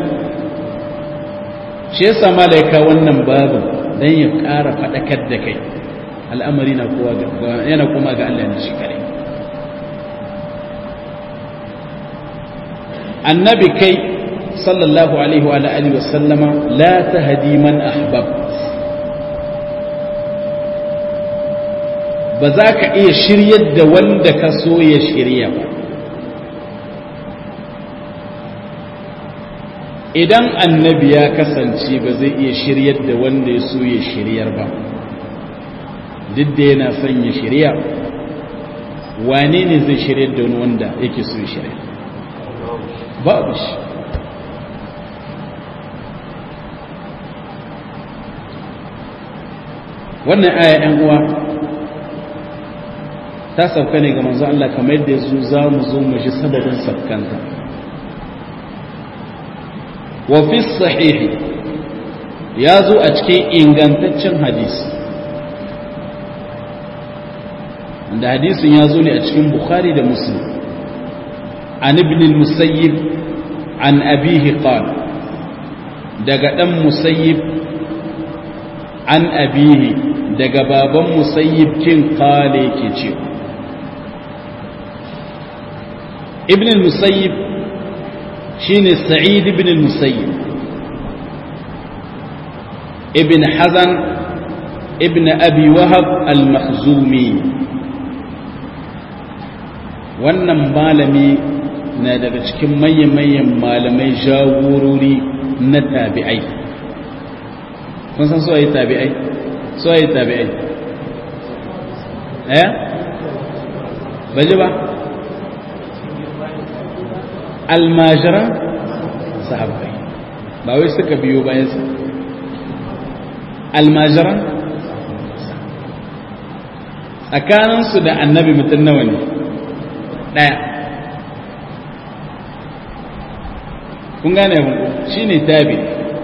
shi yasa malaika wannan babu dan ya ƙara faɗakar da kai, al'amari na kowa yana kuma ga Allah ne shi kare. annabi kai sallallahu alaihi wa alihi wa sallama la tahdi man ahbab, ba za ka iya shiryar da wanda ka so ya shirya ba. idan annabi ya kasance ba zai iya shiryar da wanda ya so ya shiryar ba, duk da yana son ya shirya, wane ne zai shiryar da wani wanda yake so ya shirya? babu shi. wannan aya ‘yan uwa ta sauka ne ga manzo Allah kamar yadda yanzu za mu zo mu ji sababin saukanta. wa fi sahihi ya zo a cikin ingantaccen hadisi da hadisin ya zo ne a cikin Bukhari da Muslim an ibn al-Musayyib an abihi qala daga dan Musayyib an abihi daga baban Musayyib kin qala yake cewa ibn al-Musayyib shine Sa'id ibn al-Musayyib ibn Hazan ibn Abi Wahab al-Makhzumi. Wannan malami na daga cikin manyan malamai jagorori na tabi'ai. Kun san su ayi tabi'ai? Su ayi tabi'ai? Baje ba? Almajiran sahabbai. Ba wai suka biyo bayan su. Almajiran tsakaninsu da annabi mutum nawa ne? Ɗaya. Kun gane mu shi ne tabi.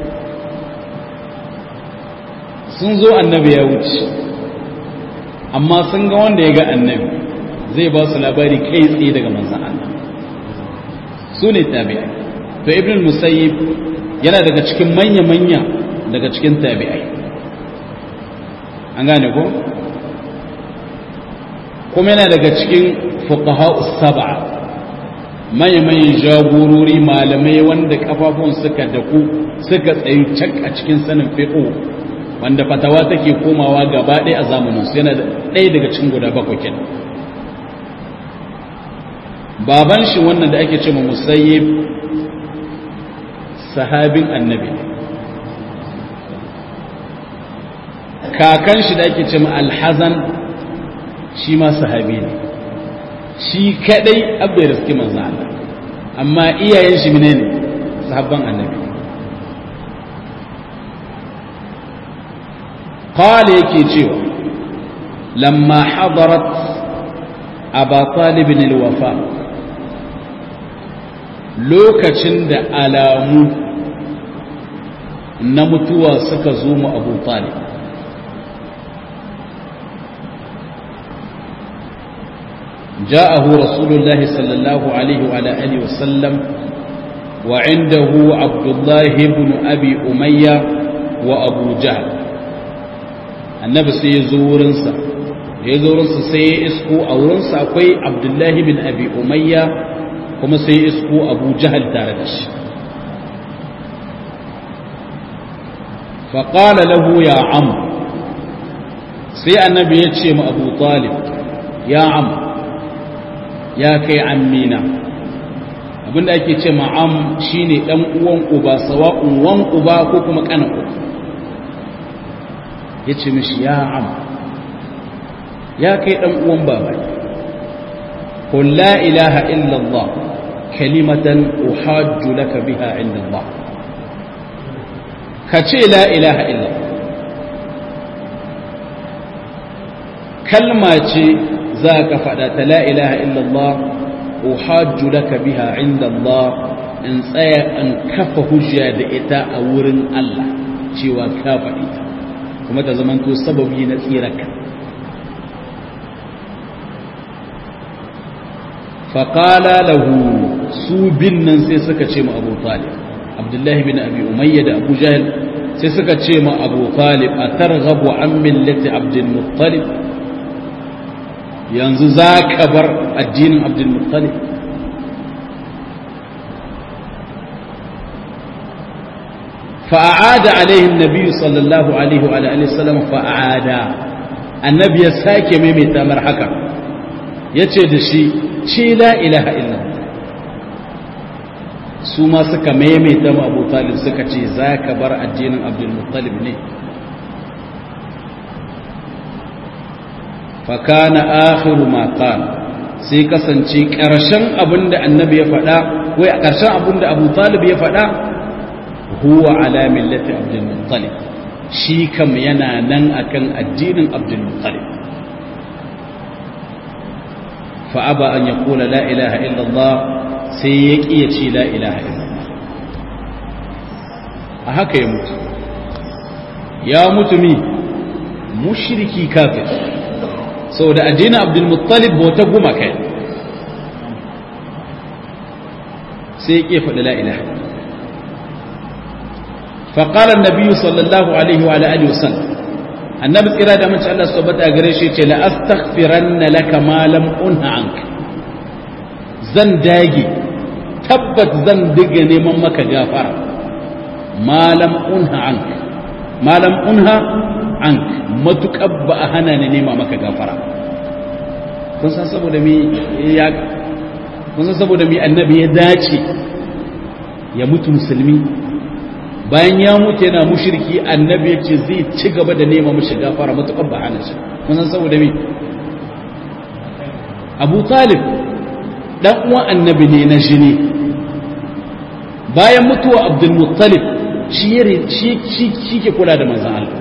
Sun zo annabi ya wuce, amma sun ga wanda ya ga annabi zai ba su labari kai tsaye daga manzan Allah. Su ne tabi'ai. To Ibn Musayyib yana daga cikin manya-manya daga cikin tabi'ai. An gane ko? Kuma yana daga cikin fuqaha'us sab'a, manyan jagorori malamai wanda kafafun suka daku suka tsayu cak a cikin sanin fiqh, wanda fatawa take komawa gaba ɗaya a zamanin su. Yana ɗaya daga cikin guda bakwai kenan. Baban shi wannan da ake cewa Musayyib sahabin annabi, kakan shi da ake cewa Al-Hazan shi ma sahabi ne, shi kadai abu ya riski manzo Allah, amma iyayen shi ne sahabban annabi. qala yake cewa lamma hadarat Aba Talib al-wafa, lokacin da alamu na mutuwa suka zo mu Abu Talib, جاءه رسول الله صلى الله عليه وعلى آله وسلم وعنده عبد الله بن أبي أمية وأبو جهل. النبي سيزورنسا سيسكو أورنسا أكوي عبد الله بن أبي أمية كما سيسكو أبو جهل تاردش. فقال له يا عم، سي النبي يتشم أبو طالب يا عم، ya kai ammina. Abinda ake ce ma'am shine dan uwan uba, sawa'un wan uba ko kuma kanan uba. Yace mishi ya am, ya kai dan uwan baba, qul la ilaha illa Allah kalimatan uhajju laka biha inda Allah. Kace la ilaha illa Allah, kalma ce za ka faɗa ta la ilaha illallah uhajju laka biha inda Allah, in tsaya in kafa hujja da ita a wurin Allah cewa ka faɗi ta, kuma ta zamanto sababi na tsiraka. faƙala lahu, su bin nan sai suka ce ma Abu Talib, Abdullahi bin Abi Umayya da Abu Jahl sai suka ce ma Abu Talib, a targhabu an millati Abdul Muttalib, yanzu za ka bar addinin Abdul Muttalib? fa'ada alaihi nabi sallallahu alaihi wa alihi wasallam, fa'ada annabi ya sake maimaita mar haka, yace da shi ce la ilaha illa. su ma suka maimaita ma Abu Talib suka ce za ka bar addinin Abdul Muttalib ne? fakana akhiru ma qala, sai kasance ƙarshen abinda annabi ya faɗa, wai a ƙarshen abinda Abu Talib ya faɗa, huwa ala millati Abdul Muttalib, shi kam yana nan akan addinin Abdul Muttalib. fa aba an yaqula la ilaha illa Allah, sai ya ƙi ya ce la ilaha illa Allah. a haka ya mutu mi mushriki kafir saboda addinin Abdul Muttalib bauta guma kai sai ya faɗi la ilaha fa qala an-nabi sallallahu alaihi wa alihi wasallam annabi tsira da mace Allah subhanahu wa gare shi ce la astaghfiranna laka ma lam unha anka zan dage tabbat zan diga neman maka gafara ma lam unha anka matuƙar ba a hana ni nema maka gafara kun san saboda mi annabi ya dace ya mutu musulmi bayan ya mutu yana mushriki annabi ya ce zai ci gaba da nema mashi gafara matuƙar ba hana shi kun san saboda mi Abu Talib dan uwan annabi ne na jini bayan mutuwa Abdul Muttalib shi ke kula da manzan Allah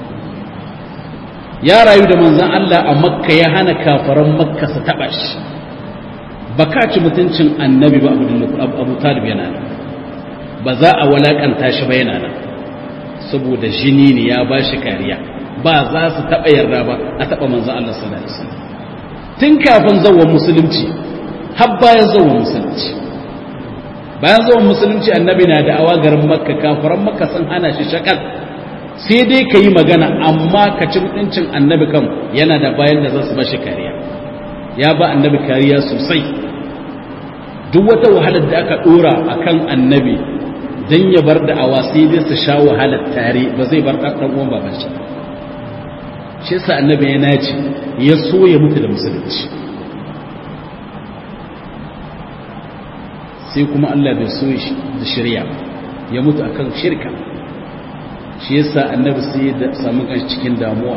ya rayu da manzan Allah a makka ya hana kafaran makka su taɓa shi ba ka ci mutuncin annabi ba Abu Talib yana nan ba za a walakanta shi ba yana nan saboda jini ne ya ba shi kariya ba za su taɓa yarda ba a taɓa manzan Allah sallallahu alaihi wasallam tun kafin zawon musulunci har bayan zawon musulunci bayan zawon musulunci annabi na da awa garin makka kafaran makka sun hana shi shakal sai dai ka yi magana amma ka ci mutuncin annabi kan yana da bayan da za su ba shi kariya ya ba annabi kariya sosai duk wata wahalar da aka dora a kan annabi don ya bar da awa sai dai su sha wahalar tare ba zai bar ɗan uwan baban shi shi yasa annabi ya nace ya so ya mutu da musulunci sai kuma Allah bai so shi da shirya ya mutu akan shirka shi yasa annabi sai ya samu kanshi cikin damuwa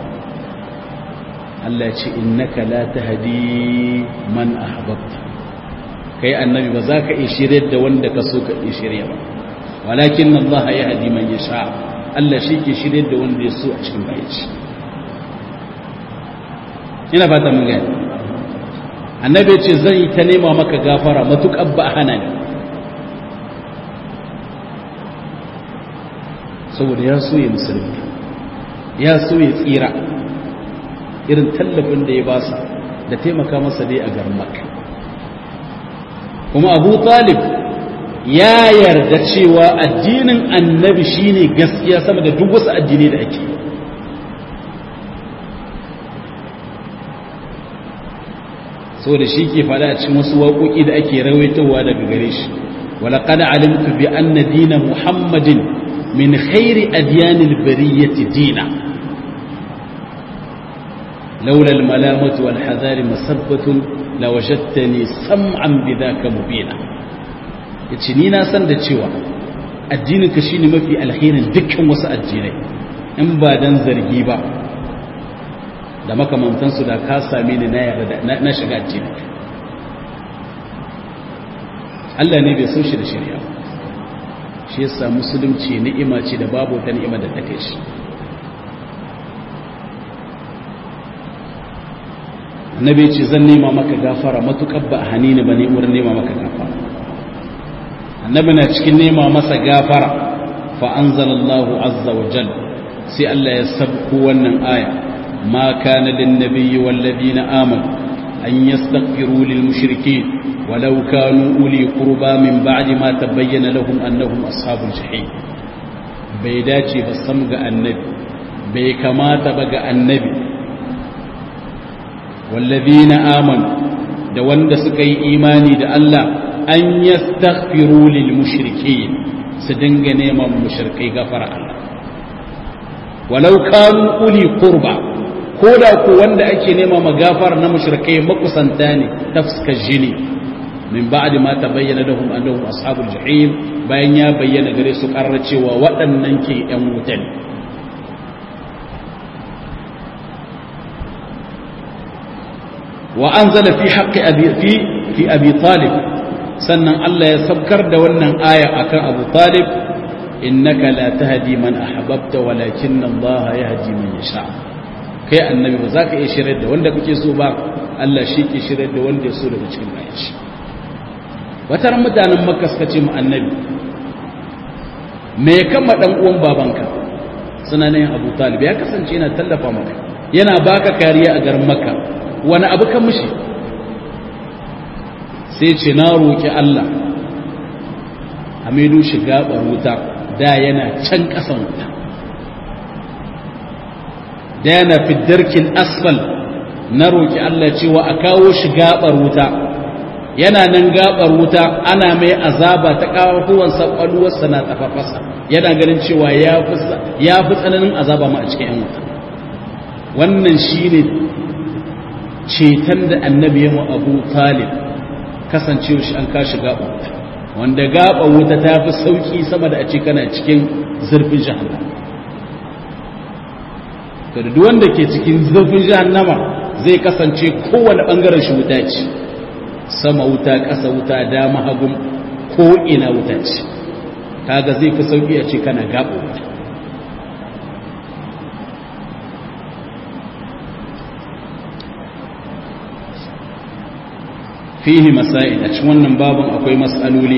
Allah ya ce innaka la tahdi man ahbabta kai annabi ba za ka iya shiryar da wanda ka so ka iya shirya ba walakin Allah yahdi man yasha Allah shi ke shiryar da wanda ya so a cikin bayanci ina fata mun gani annabi ya ce zan yi ta nema maka gafara matuƙar ba hana ni saboda ya so ya musulunta ya so ya tsira irin tallafin da ya ba sa da taimaka masa dai a garin Makka kuma Abu Talib ya yarda cewa addinin annabi shine gaskiya sama da duk wasu addini da ake saboda shi ke fada a cikin wasu waƙoƙi da ake rawaitowa daga gare shi walaqad alimtu bi anna dina muhammadin min khairi adyanil bariyati dina laula al malamatu wal hadari masabbatun lawajadtani sam'an bidhaka mubina yace ni na san da cewa addinin ka shine mafi alkhairin dukkan wasu addinai in ba dan zargi ba da makamantansu da ka same ni na shiga addini Allah ne bai so shi da shari'a shi yasa musulunci ni'ima ce da babu ta ni'ima da take shi annabi ce zan nema maka gafara matukar ba hanini ba ne wurin nema maka gafara annabi na cikin nema masa gafara fa anzalallahu azza wa jalla sai Allah ya sabko wannan aya ما كان للنبي والذين آمنوا أن يستغفروا للمشركين ولو كانوا أولي قربى من بعد ما تبين لهم أنهم أصحاب الجحيم بيداتي بصمغ النبي بيكما تبغ النبي والذين آمنوا دوان سكي إيماني دا الله أن يستغفروا للمشركين سدنغني من مشركي غفر الله ولو كانوا أولي قربى ko da ku wanda ake nema magafar na mushrikai makusanta ne ta fuskar jini min ba'di ma tabayyana lahum annahum ashabul jahim bayan ya bayyana gare su karar cewa waɗannan ke ƴan wuta ne wa anzala fi haqqi abi talib sannan Allah ya sabkar da wannan aya akan Abu Talib innaka la tahdi man ahbabta walakinna Allah yahdi man yasha kai annabi ba za ka iya shirar da wanda kake so ba Allah shi ke shirar da wanda ya so daga cikin bayan. shi. 'Wata ran mutanen Makka suka ce mu annabi, me kama dan uwan babanka suna nan Abu Talib ya kasance yana tallafa maka yana baka kariya a garin Makka wani abu kan mishi sai ce na roki Allah Hamidu shiga baruta da yana can kasan wuta da yana fi darkin asfal na roki Allah cewa a kawo shi gabar wuta yana nan gabar wuta ana mai azaba ta kafuwansa kwaluwarsa na tafafasa yana ganin cewa ya fi tsananin azaba ma a cikin yan wuta wannan shine ceton da annabi ya mu Abu Talib kasancewa shi an kashi gabar wuta wanda gabar wuta ta fi sauki sama da a ce kana cikin zurfin jahannama to duk wanda ke cikin zurfin jahannama zai kasance kowane bangaren shi wuta ce sama wuta ƙasa wuta dama hagun ko ina wuta ce kaga zai fi sauki a ce kana gabo wuta fihi masail a cikin wannan babin akwai mas'aloli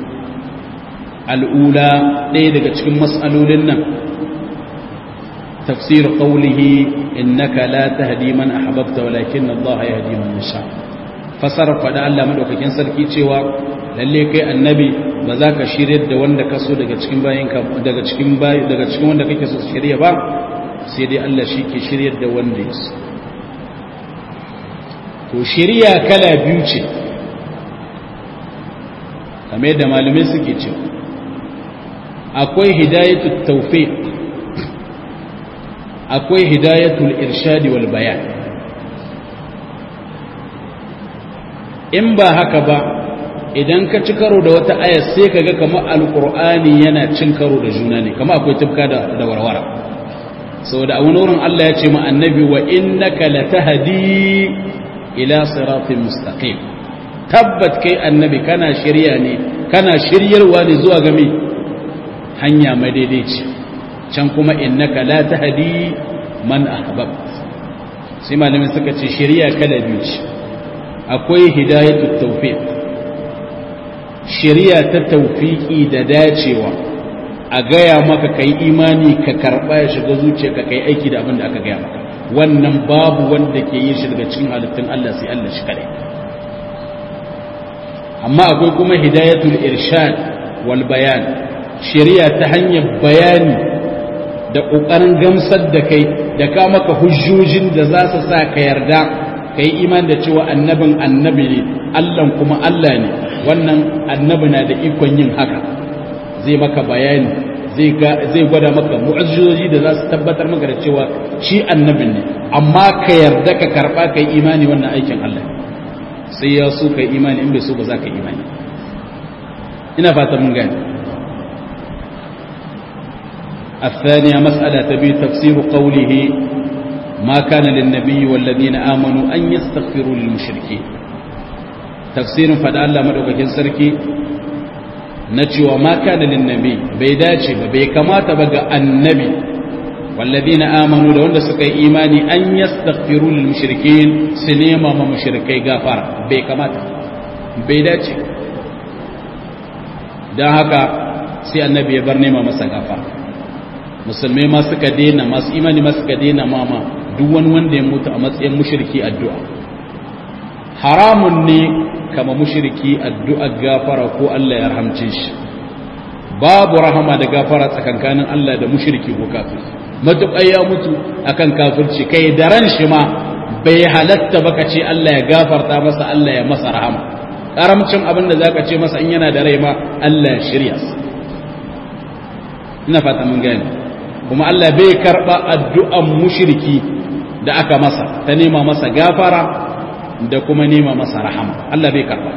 al'ula ɗaya daga cikin mas'alolin nan tafsir qawlihi innaka la tahdi man ahbabta walakin Allah yahdi man yasha fasara fada Allah madaukakin sarki cewa lalle kai annabi ba za ka shiryar da wanda ka so daga cikin bayinka daga cikin wanda kake so shirya ba sai dai Allah shi ke shiryar da wanda ya so to shiriya kala biyu ce kamar yadda malamai suke cewa akwai hidayatul tawfiq akwai hidayatul irshad wal bayan in ba haka ba idan ka ci karo da wata aya sai kaga kamar alqur'ani yana cin karo da juna ne kamar akwai tufka da warwara saboda a wani wurin Allah ya ce ma annabi wa innaka latahdi ila siratin mustaqim tabbat kai annabi kana shirya ne kana shiryarwa ne zuwa ga me hanya madaidaici can kuma innaka la tahdi man ahbabt sai malamin suka ce shirya kala biyu ce akwai hidayatut tawfiq shirya ta tawfiki da dacewa a gaya maka kai imani ka karba ya shiga zuciyarka kai aiki da abin da aka gaya maka wannan babu wanda ke yin shi daga cikin halittun Allah sai Allah shi kadai amma akwai kuma hidayatul irshad wal bayan shari'a ta hanyar bayani da kokarin gamsar da kai da ka maka hujjojin da za su sa ka yarda kai iman da cewa annabin annabi ne Allah kuma Allah ne wannan annabi na da ikon yin haka zai maka bayani zai gwada maka mu'azzoji da za su tabbatar maka da cewa shi annabin ne amma ka yarda ka karba kai imani wannan aikin Allah sai ya so kai imani in bai so ba za ka imani ina fata mun gane الثانية مسألة تبي تفسير قوله ما كان للنبي والذين آمنوا أن يستغفروا للمشركين تفسير فدع الله مدوكين سركي نجي وما كان للنبي بيداتي بيكما تبقى النبي والذين آمنوا لو أن سكي إيماني أن يستغفروا للمشركين سنيما ما مشركي غافر بيكما بيداتي dan haka sai annabi ya bar nema masa gafara musulmai ma suka daina masu imani ma suka daina mama duk wani wanda ya mutu a matsayin mushriki addu'a haramun ne kama mushriki addu'a gafara ko Allah ya rahamce shi babu rahama da gafara tsakankanin Allah da mushriki ko kafir matuƙar ya mutu akan kafirci kai da ran shi ma bai halatta baka ce Allah ya gafarta masa Allah ya masa rahama karamcin abin da zaka ce masa in yana da rai ma Allah ya shirya sa ina fata mun gane kuma Allah bai karba addu'an mushriki da aka masa ta nema masa gafara da kuma nema masa rahama Allah bai karba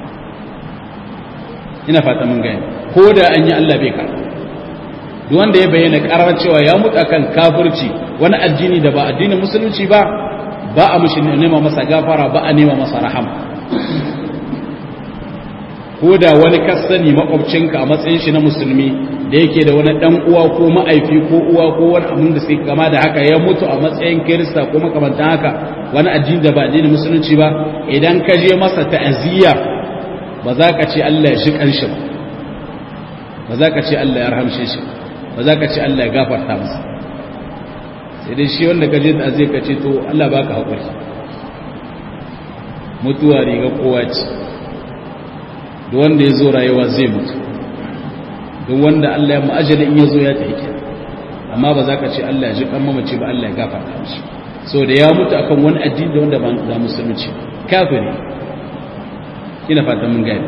ina fata mun gane ko da an yi Allah bai karba duk wanda ya bayyana karar cewa ya mutu akan kafirci wani addini da ba addinin musulunci ba ba a mushi nema masa gafara ba a nema masa rahama ko da wani kasani makwabcinka a matsayin shi na musulmi da yake da wani dan uwa ko ma'aifi ko uwa ko wani abin da sai kama da haka ya mutu a matsayin kirista ko makamantan haka wani addini da ba addinin musulunci ba idan ka je masa ta'aziyya ba za ka ce Allah ya shi kanshi ba ba za ka ce Allah ya rahamshe shi ba za ka ce Allah ya gafarta masa sai dai shi wanda ka je da zai ka ce to Allah baka haƙuri mutuwa riga kowa ce da wanda ya zo rayuwa zai mutu don wanda Allah ya ma'ajala in ya zo ya tafi amma ba za ka ce Allah ya ji kan mamaci ba Allah ya gafarta mishi so da ya mutu akan wani addini da wanda ba musulunci kafiri ina fata mun gani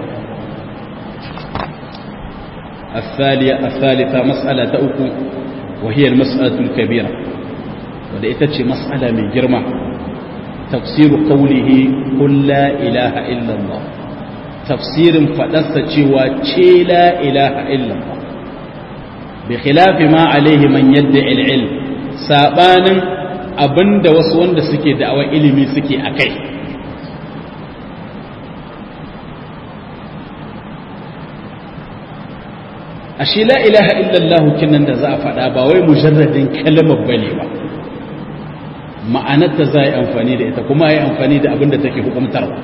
الثالثة مسألة أخرى وهي المسألة الكبيرة ودأتت مسألة من جرمة تفسير قوله قل لا إله إلا الله تفسير فلسة وشي لا إله إلا الله بخلاف ما عليه من يدعي العلم سابانا أبند وسوان سكي دعوة إلمي سكي أكي ashe la ilaha illallah kinan da za a faɗa ba wai mujarradin kalmar bane ba ma'anarta za a yi amfani da ita kuma a yi amfani da abin da take hukumtarwa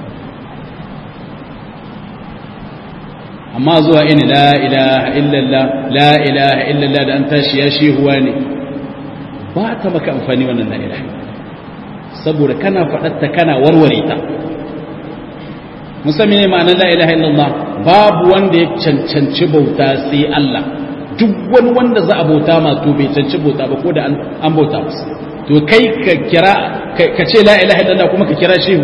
amma zuwa ini la ilaha illallah la ilaha illallah da an tashi ya shehuwa ne ba ta maka amfani wannan la ilaha saboda kana faɗatta kana warware ta musamman ne ma'anar la ilaha illallah babu wanda ya cancanci bauta sai Allah duk wani wanda za a bauta ma to bai cancanci bauta ba ko da an bauta masa to kai ka kira ka ce la ilaha illallah kuma ka kira shehu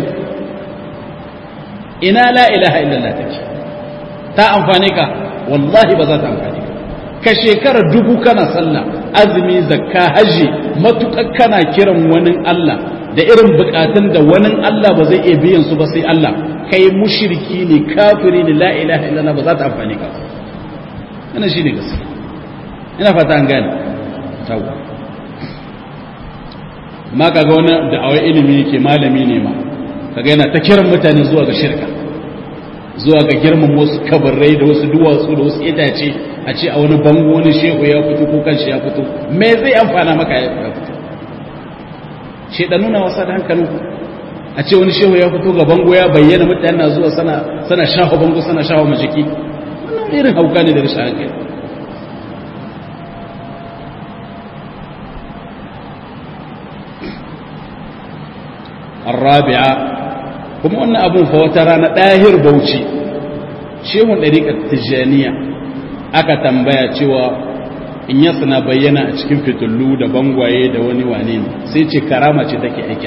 ina la ilaha illallah take ta amfane ka wallahi ba za ta amfane ka shekara dubu kana sallah azumi zakka haji matukar kana kiran wani Allah da irin bukatun da wani Allah ba zai iya biyan su ba sai Allah kai mushriki ne kafiri ne la ilaha illallah ba za ta amfani ka wannan shine gaskiya ina fata an gane tawa ma kaga wannan da awai ilimi yake malami ne ma kaga yana ta kiran mutane zuwa ga shirka zuwa ga girman wasu kabarai da wasu duwatsu da wasu itace a ce a wani bango wani shehu ya fito ko kanshi ya fito me zai amfana maka ya fito shedanu na wasa da hankalin a ce wani shehu ya fito ga bango ya bayyana mutane na zuwa sana shafa bango sana shafa majiki wannan irin hauka ne da rashin hankali الرابعة kuma wannan abun fa wata rana ɗahir bauchi shehun ɗariƙar tijjaniya aka tambaya cewa in ya suna bayyana a cikin fitullu da bangwaye da wani wane ne sai ce karama ce take aikin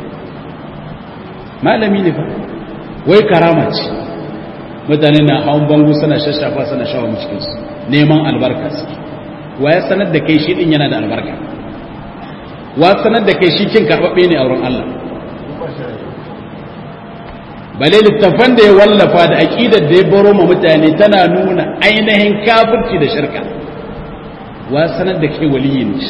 malami ne fa wai karama ce mutane na hawan bangu suna shashafa suna shawa cikinsu neman albarka suke wa ya sanar da kai shi ɗin yana da albarka wa sanar da kai shi kin karɓaɓɓe ne a wurin Allah bale littafan da ya wallafa da aqidar da ya baro ma mutane tana nuna ainihin kafirci da shirka wa sanar da kai waliyi ne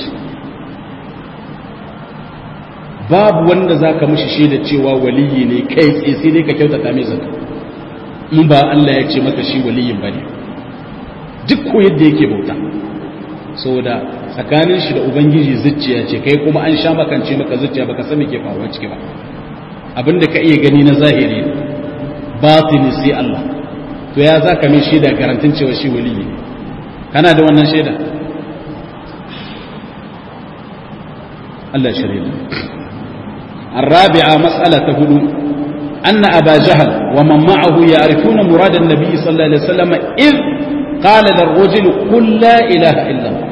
babu wanda zaka mishi shaida cewa waliyi ne kai tsaye sai dai ka kyautata mai zato in ba Allah ya ce maka shi waliyin bane duk ko yadda yake bauta saboda tsakanin shi da ubangiji zuciya ce kai kuma an sha makance maka zuciya baka san me ke faruwa ciki ba abinda ka iya gani na zahiri batini sai Allah to ya zaka mai shaida garantin cewa shi wali ne kana da wannan shaida Allah shirye الرابعة مسألة هدو أن أبا جهل ومن معه يعرفون مراد النبي صلى الله عليه وسلم إذ قال للرجل قل لا إله إلا الله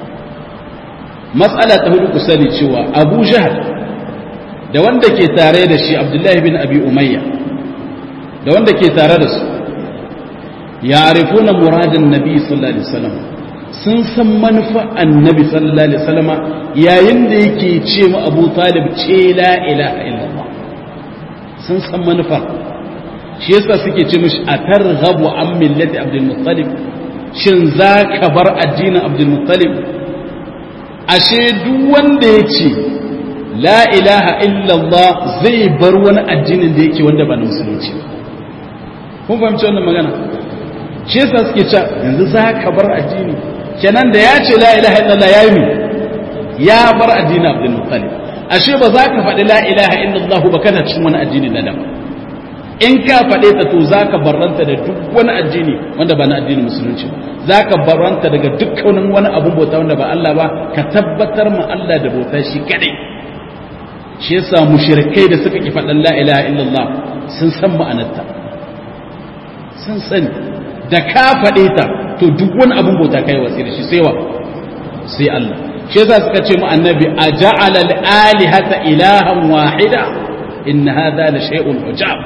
مسألة هدو كسالي شوى أبو جهل da wanda ke tare da shi Abdullahi bin Abi Umayya da wanda ke tare da su ya'rifuna muradin Nabi sallallahu alaihi wasallam sun san manufa Annabi sallallahu alaihi wasallam yayin da yake ce mu Abu Talib ce la ilaha illallah sun san manufa shi yasa suke ce mishi atarghabu an millati Abdul Muttalib shin zaka bar addinin Abdul Muttalib ashe duk wanda ya ce la ilaha illallah zai bar wani addinin da yake wanda ba na musulunci kun fahimci wannan magana shi yasa suke cewa yanzu za ka bar addini kenan da ya ce la ilaha illallah ya yi ya bar addinin Abdul Muttalib ashe ba za ka faɗi la ilaha illallah ba kana cikin wani addini na daban in ka faɗe ta to za ka barranta da duk wani addini wanda ba na addinin musulunci ba, za ka barranta daga dukkanin wani abun bauta wanda ba Allah ba, ka tabbatar ma Allah da bauta shi kadai. shi yasa mushrikai da suka ki faɗan la ilaha illallah sun san ma'anarta, sun sani da ka faɗe ta to duk wani abun bauta kai watsi da shi sai wa sai Allah. shi yasa suka ce mu annabi aja'ala al-alihata ilahan wahida inna hadha la shay'un ujab.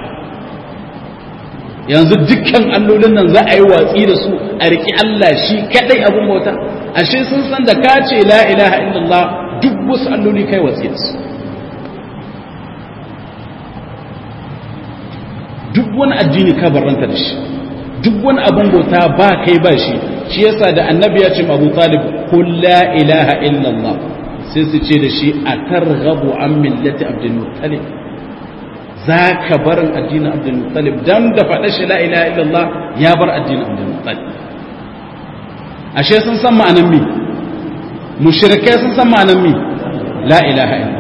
yanzu dukkan allolin nan za a yi watsi da su a riki Allah shi kadai abun bauta. ashe sun san da ka ce la ilaha illallah duk wasu alloli kai watsi da su, duk wani addini ka barranta da shi, duk wani abun bauta ba kai ba shi. shi yasa da annabi ya ce Abu Talib qul la ilaha illallah, sai su ce da shi atarghabu an millati Abdul Muttalib, za ka barin addinin Abdul Muttalib. dan da faɗa shi la ilaha illallah ya bar addinin Abdul Muttalib. ashe sun san ma'anan mi, mushrikai sun san ma'anan mi la ilaha illallah.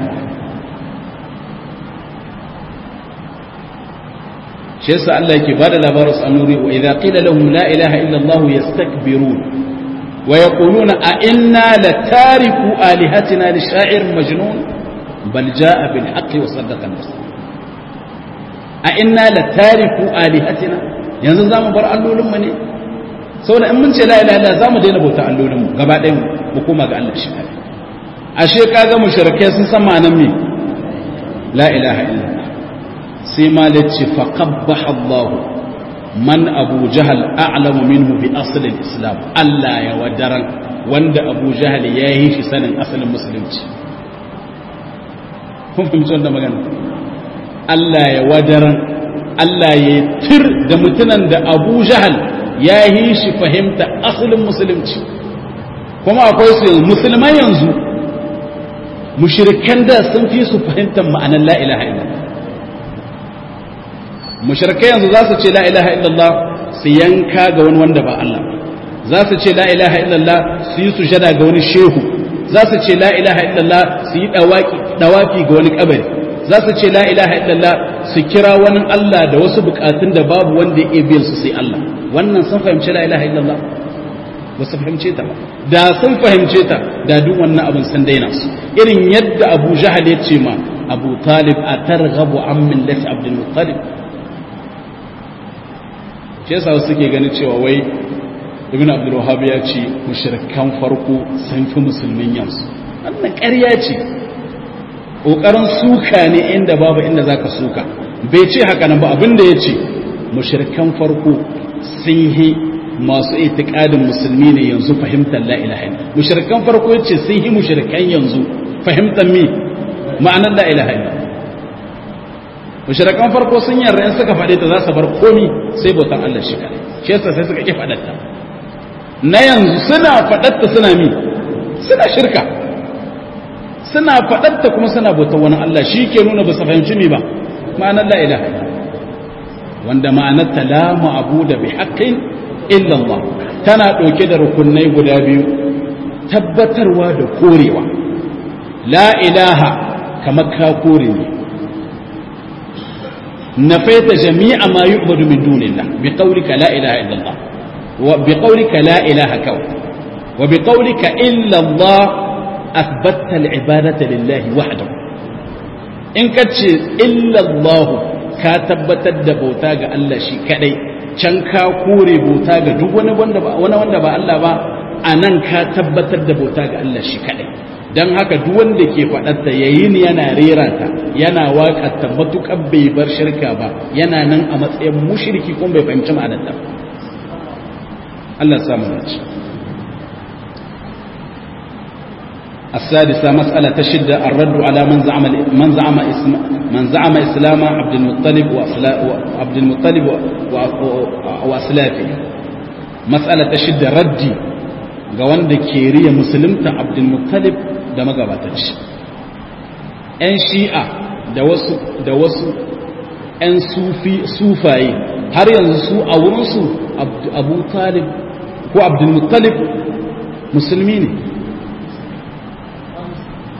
shi yasa Allah yake bada labarin sanuri wa idza qila lahum la ilaha illa Allah yastakbirun wa yaquluna a inna latariku alihatina li sha'ir majnun bal jaa bil haqqi wa saddaqa al-mursalin. a inna latariku alihatina, yanzu zamu bar allolin mu ne? saboda in mun ce la ilaha illa zamu daina bauta allolin mu gaba ɗayan mu koma ga Allah shi kadai. ashe kaga mushrikai sun san ma'anar me la ilaha illa. sai malaci faƙabbaha Allah man Abu Jahal a'lamu minhu bi asalin Islam. Allah ya wadaran wanda Abu Jahal ya yi shi sanin asalin musulunci. kun fahimci wanda magana? Allah ya wadaran, Allah ya tir da mutunan da Abu Jahal ya yi shi fahimta asalin musulunci. kuma akwai su musulman yanzu, mushrikan da sun fi su fahimtar ma'anar la ilaha illallah. mushrikai yanzu za su ce la ilaha illallah su yanka ga wani wanda ba Allah, za su ce la ilaha illallah su yi sujada ga wani shehu, za su ce la ilaha illallah su yi dawafi ga wani kabari, za su ce la ilaha illallah su kira wani Allah da wasu bukatun da babu wanda ya biyan su sai Allah. wannan sun fahimci la ilaha illallah? ba su fahimce ta ba. da sun fahimce ta da duk wannan abin sun daina su. irin yadda Abu Jahal ya ce ma Abu Talib atarghabu an millati Abdul Muttalib. shi yasa suke ganin cewa wai Ibn Abdul Wahhab ya ce mushrikan farko sun fi musulmin yanzu. wannan ƙarya ce, ƙoƙarin suka ne inda babu inda zaka suka. bai ce haka nan ba, abinda ya ce mushrikan farko sun yi masu itiqadin musulmi ne yanzu fahimtar la ilaha illallah. mushrikan farko yace sun yi mushrikan yanzu fahimtar me ma'anar la ilaha illallah. mushrikan farko sun yarda in suka faɗe ta za su bar komi sai bautan Allah shi kadai. shi yasa sai suka ki faɗarta. na yanzu suna faɗarta suna mi, suna shirka, suna faɗarta kuma suna bautan wani Allah. shi ke nuna ba su fahimci mi ba ma'anar la ilaha illallah, wanda ma'anar ta la ma'budu bi haqqin illa Allah tana ɗauke da rukunai guda biyu, tabbatarwa da korewa. la ilaha kamar ka kore ne, نفيت جميع ما يعبد من دون الله بقولك لا إله إلا الله، وبقولك لا إله كون، وبقولك إلا الله أثبتت العبادة لله وحده. إن كتش إلا الله كاتبت الدبوتاق الله شي كدي شنكا كوري بوتاق وانا وانا با الله با أنان كاتبت الدبوتاق الله شي كدي. don haka duk wanda ke faɗarta yayin yana rera ta yana waƙarta matuƙar bai bar shirka ba, yana nan a matsayin mushriki kuma bai fahimci ma'anarta. Allah ya samu dace. السادسة مسألة شدة الرد على من زعم إسلام عبد المطلب وأسلافه. مسألة شدة ردي ga wanda ke riya musulunta Abdul Muttalib da magabatar shi. 'yan shi'a da wasu 'yan sufaye har yanzu su a wurinsu Abu Talib ko Abdul Muttalib musulmi ne.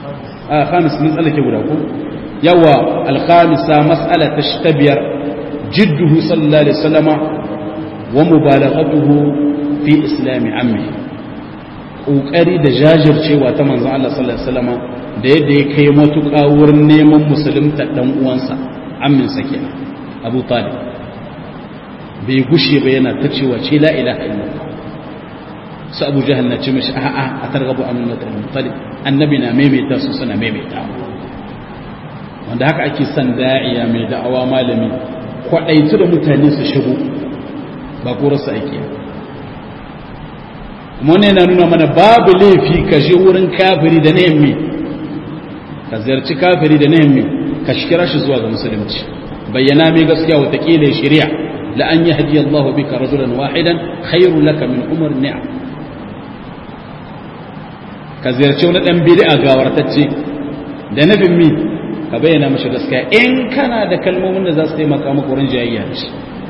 khamis min tsallake guda ko yawa alkhamisa mas'ala ta biyar jidduhu sallallahu alaihi wasallama wa mubalaghatuhu fi islami ammi, kokari da jajircewa ta manzon Allah sallallahu alaihi wasallama da yadda ya kai matuƙa wurin neman musulunta dan uwansa ammin sa kenan Abu Talib, bai gushe ba yana ta cewa ce la ilaha illallah. su Abu Jahal na ce mishi a'a a targabu an millata Abu Talib, annabi na maimaita su suna maimaita, wanda haka ake son da'iya mai da'awa malami kwadaitu da mutane su shigo ba korarsa ake. kuma wannan yana nuna mana babu laifi ka je wurin kafiri da nemi, ka ziyarci kafiri da nemi, ka shikira shi zuwa ga musulunci, bayyana mai gaskiya watakila shari'a la an yahdi Allahu bika rajulan wahidan khairul laka min umar ni'am. ka ziyarci wani dan bid'a gawartacce da nufin mi ka bayyana mashi gaskiya in kana da kalmomin da za su taimaka maka wurin jayayya da shi.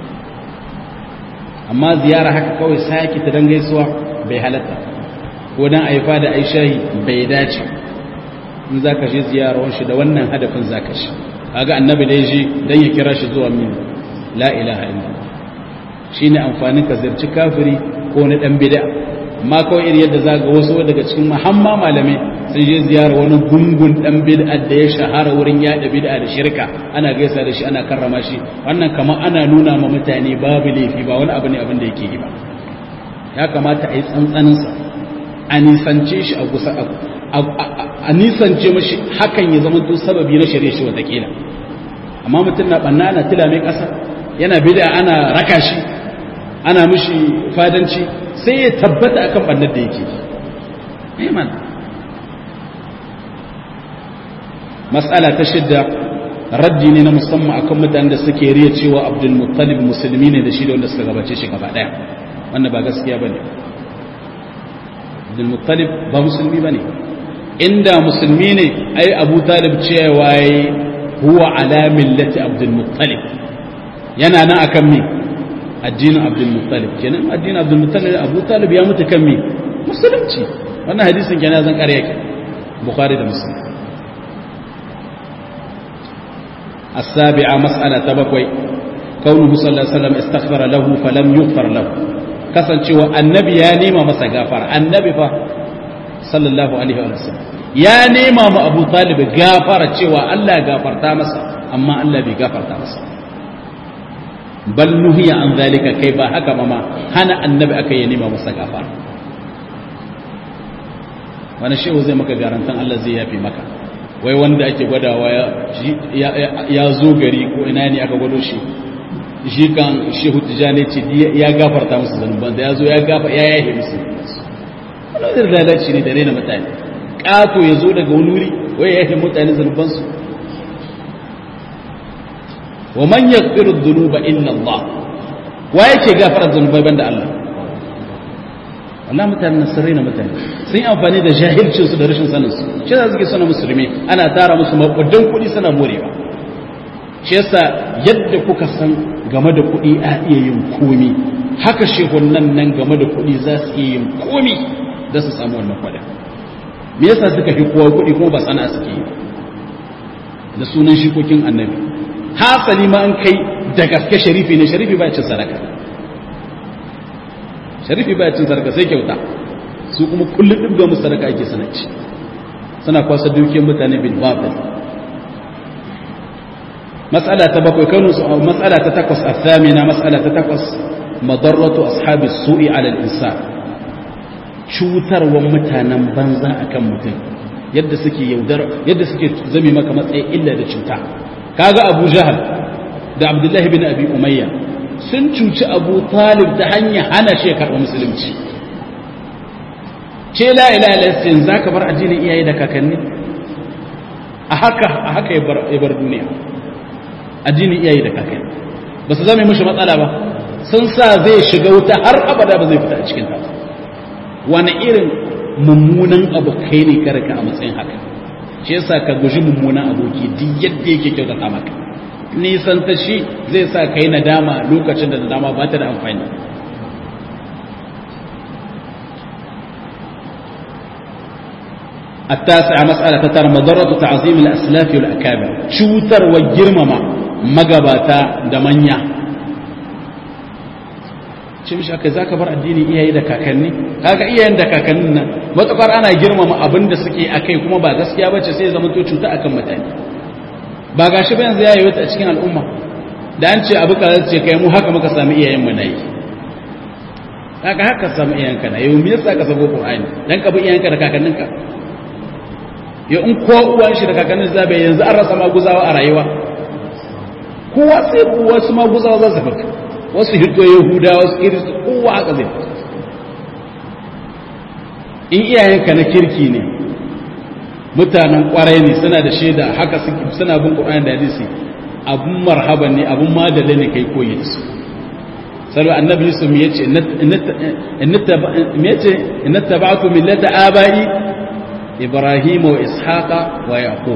amma ziyara haka kawai saki ta dan gaisuwa bai halatta, ko dan aifa da aishahi bai dace. in zaka je ziyarar shi da wannan hadafin zaka shi, kaga annabi da yaji dan ya kira shi zuwa min la ilaha illallah, shine amfanin ka ziyarci kafiri ko na dan bid'a. amma kawai irin yadda zaga wasu daga cikin muhamma malamai sun je ziyarar wani gungun dan bid'a da ya shahara wurin yada bid'a da shirka, ana gaisa da shi ana karrama shi, wannan kamar ana nuna ma mutane babu laifi, ba wani abu ne abin da yake yi ba. ya kamata a yi tsantsanin sa, a nisance shi a nisance mashi, hakan ya zama to sababi na shirye shi watakila. amma mutum na banna ana tila mai kasa, yana bid'a ana raka shi, ana mishi fadanci, sai ya tabbata akan bannar da yake yi. mas'ala ta shidda, raddi ne na musamman akan mutanen da suke riya cewa Abdul Muttalib musulmi ne da shi da wanda suka gabace shi gaba daya. wannan ba gaskiya bane. Abdul Muttalib ba musulmi bane. inda musulmi ne ai Abu Talib cewa yayi huwa ala millati Abdul Muttalib, yana nan akan me addinin Abdul Muttalib. kenan addinin Abdul Muttalib Abu Talib ya mutu kan me musulunci. wannan hadisin kenan zan ƙarya ke Bukhari da Muslim. السابعة مسألة تبقي كونه صلى الله عليه وسلم استغفر له فلم يغفر له. kasancewa annabi ya nema masa gafara, annabi fa sallallahu alaihi wa sallam ya nema ma Abu Talib gafara cewa Allah ya gafarta masa, amma Allah bai gafarta masa. bal nuhiya an zalika, kai ba haka ma hana annabi aka ya nema masa gafara. wani shehu zai maka garantan Allah zai yafi maka? wai wanda ake gwadawa ya zo gari ko ina ne aka gwado shi, shi kan shehu tijani ce ya gafarta musu zanuban da ya zo ya yahe musu. wani lalaci ne da raina mutane, ƙato ya zo daga wani wuri wai ya yahe mutane zanubansu. wa man yaghfiru dhunuba illa Allah, wa yake gafara zanubai banda Allah? Allah mutane sun raina mutane, sun yi amfani da jahilcinsu da rashin saninsu. shi za su ke suna musulmi, ana tara musu maƙudan kuɗi suna morewa. shi yasa yadda kuka san game da kuɗi a iya yin komi, haka shehunan nan game da kuɗi za su iya yin komi da su samu wannan kuɗin. me yasa suka fi kowa kuɗi kuma ba sana'a suke yi da sunan shikokin annabi? hasali ma an kai da gaske sharifi ne, sharifi ba cin sadaka, sharifi ba cin sadaka sai kyauta. su kuma kullum ɗibga musu sadaka ake sanarci, suna kwasa dukiyar mutane bil batil. mas'ala ta bakwai kanu mas'ala ta takwas athamina, mas'ala ta takwas madarratu ashabi su'i ala al-insan, cutarwan mutanen banza akan mutum, yadda suke yadda suke zame maka matsayin illa da cuta. kaga Abu Jahal da Abdullahi bin Abi Umayya sun cuci Abu Talib ta hanyar hana shi karɓar musulunci. ce la ilaha illallah zaka bar addinin iyaye da kakanni? a haka ya bar duniya, addinin iyaye da kakanni ba su zama mishi matsala ba, sun sa zai shiga wuta har abada ba zai fita a cikin ta. wani irin mummunan abu kai ne karka a matsayin haka? shi yasa ka guji mummunan aboki duk yadda yake kyautata maka, nisan ta shi zai sa kai nadama lokacin da nadama ba ta da amfani. التاسعة مسألة تتر مضرة تعظيم الأسلاف والأكابر، شوتر وجرمما مقباتا دمنيا ce mishi aka za ka bar addini iyaye da kakanni kaga iyayen da kakannin nan matsakar ana girmama abin da suke a kai kuma ba gaskiya ba ce sai zama to cuta akan mutane ba ga shi ba yanzu ya yi wata a cikin al'umma da an ce abu kaza ce kai mu haka muka sami iyayen mu na yi kaga haka sami iyayenka na yau me yasa ka sabo qur'ani dan ka bi iyayenka da kakanninka ya in ko uwan shi da kakannin zabe yanzu an rasa maguzawa a rayuwa kowa sai wasu maguzawa za su fita wasu hito yahuda wasu kiristu kowa haka zai in iyayenka na kirki ne mutanen kwarai ne suna da shaida haka suna bin qur'ani da hadisi abun marhaban ne abun madalla ne kai koyi da su salwa annabi yusuf me yace in tabatu millata abai ibrahim wa ishaqa wa yaqub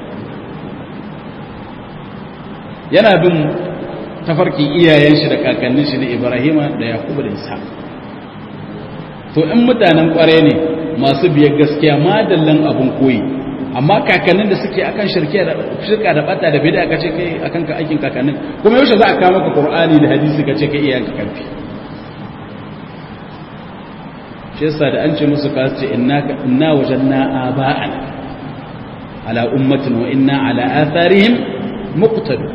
yana bin tafarkin iyayen shi da kakannin shi da ibrahim da yaqub da ishaq to in mutanen kware ne masu biyar gaskiya madallan abun koyi amma kakannin da suke akan shirka da bata da bid'a kace kai akan ka aikin kakannin kuma yaushe za a kawo maka qur'ani da hadisi kace kai iyayenka kanfi shi yasa da an ce musu ka ce inna wajanna aba'ana ala ummatin wa inna ala atharihim muqtadu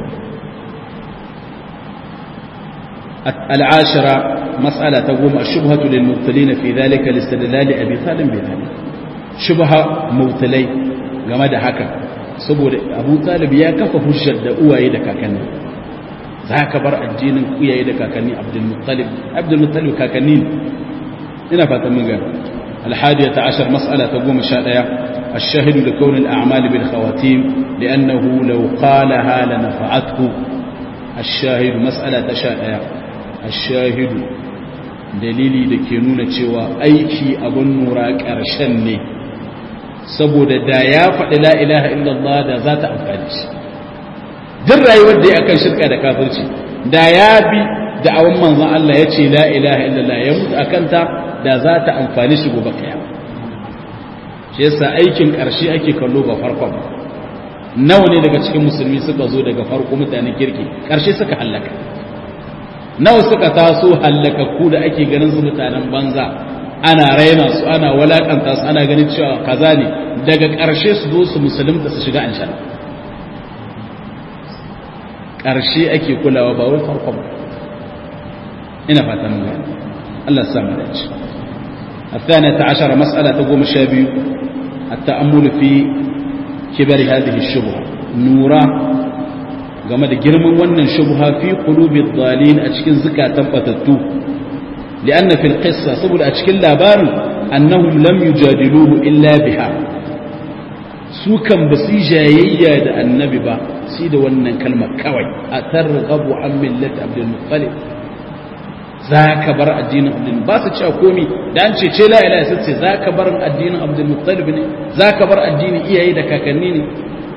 العاشرة مسألة تقوم الشبهة للمبتلين في ذلك لاستدلال أبي طالب بذلك شبهة مبتلي game da haka saboda Abu Talib ya kafa hujjar da uwaye da kakanni za ka bar addinin uwaye da kakanni Abdul Muttalib kakanni ina fatan mun gani الحادية عشر مسألة تقوم الشاهدية الشاهد لكون الأعمال بالخواتيم لأنه لو قالها لنفعته الشاهد مسألة تشاهدية الشاهد dalili da ke nuna cewa aiki abun nura ƙarshen ne saboda da ya faɗi la ilaha illallah da za ta amfani shi duk rayuwar da ya akan shirka da kafirci da ya bi da awon manzon Allah ya ce la ilaha illallah ya mutu akan ta da za ta amfani shi gobe kiyama shi yasa aikin ƙarshe ake kallo ba farkon nawa ne daga cikin musulmi suka zo daga farko mutanen kirki ƙarshe suka hallaka nawa suka taso hallakakku da ake ganin su mutanen banza ana raina su ana walakanta su ana ganin cewa kaza ne daga ƙarshe su zo su musulunta su shiga aljanna ƙarshe ake kulawa ba wai farko ba ina fatan mun gani Allah ya samu dace الثانية عشر مسألة تقوم الشابي التأمل في كبر هذه الشبهة نورا game da girman wannan shubha fi qulubi dhalin a cikin zakatan batattu lianna fil qissa saboda a cikin labarin annahum lam yujadiluhu illa biha su kan basu jayayya da annabi ba sai da wannan kalmar kawai atarghabu an millati abdul muttalib zaka bar addinin abdul ba su cewa komi da an ce la ilaha illallah sai zaka bar addinin abdul muttalib ne zaka bar addinin iyaye da kakanni ne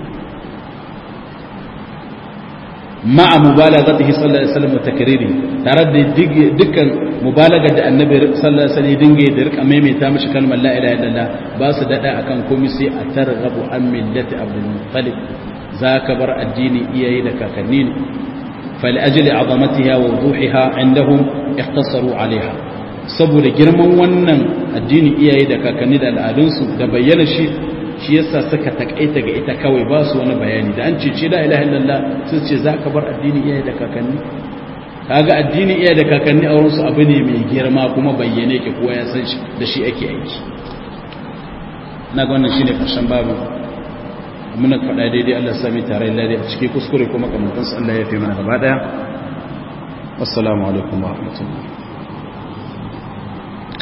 مع مبالغته صلى الله عليه وسلم وتكريره ترى دكان مبالغه da annabi sallallahu alaihi wasallam dinga da rika maimaita mishi kalmar la ilaha illallah ba su dada akan komai sai a targhabu an millati abdul muttalib zaka bar addini iyaye da kakanni ne fal ajli azamatiha wa wuduhiha indahum ikhtasaru alaiha saboda girman wannan addini iyaye da kakanni da al'adunsu da bayyana shi yasa suka takaita ga ita kawai ba su wani bayani da an ce la ilaha illallah sun ce za ka bar addini iyaye da kakanni kaga addini iyaye da kakanni a wurinsu abu ne mai girma kuma bayyane ke kowa ya san shi da shi ake aiki na ga wannan shine karshen babu muna faɗa daidai Allah sami tare da a cikin kuskure kuma kamantansu Allah ya fi mana gaba daya assalamu alaikum wa rahmatullahi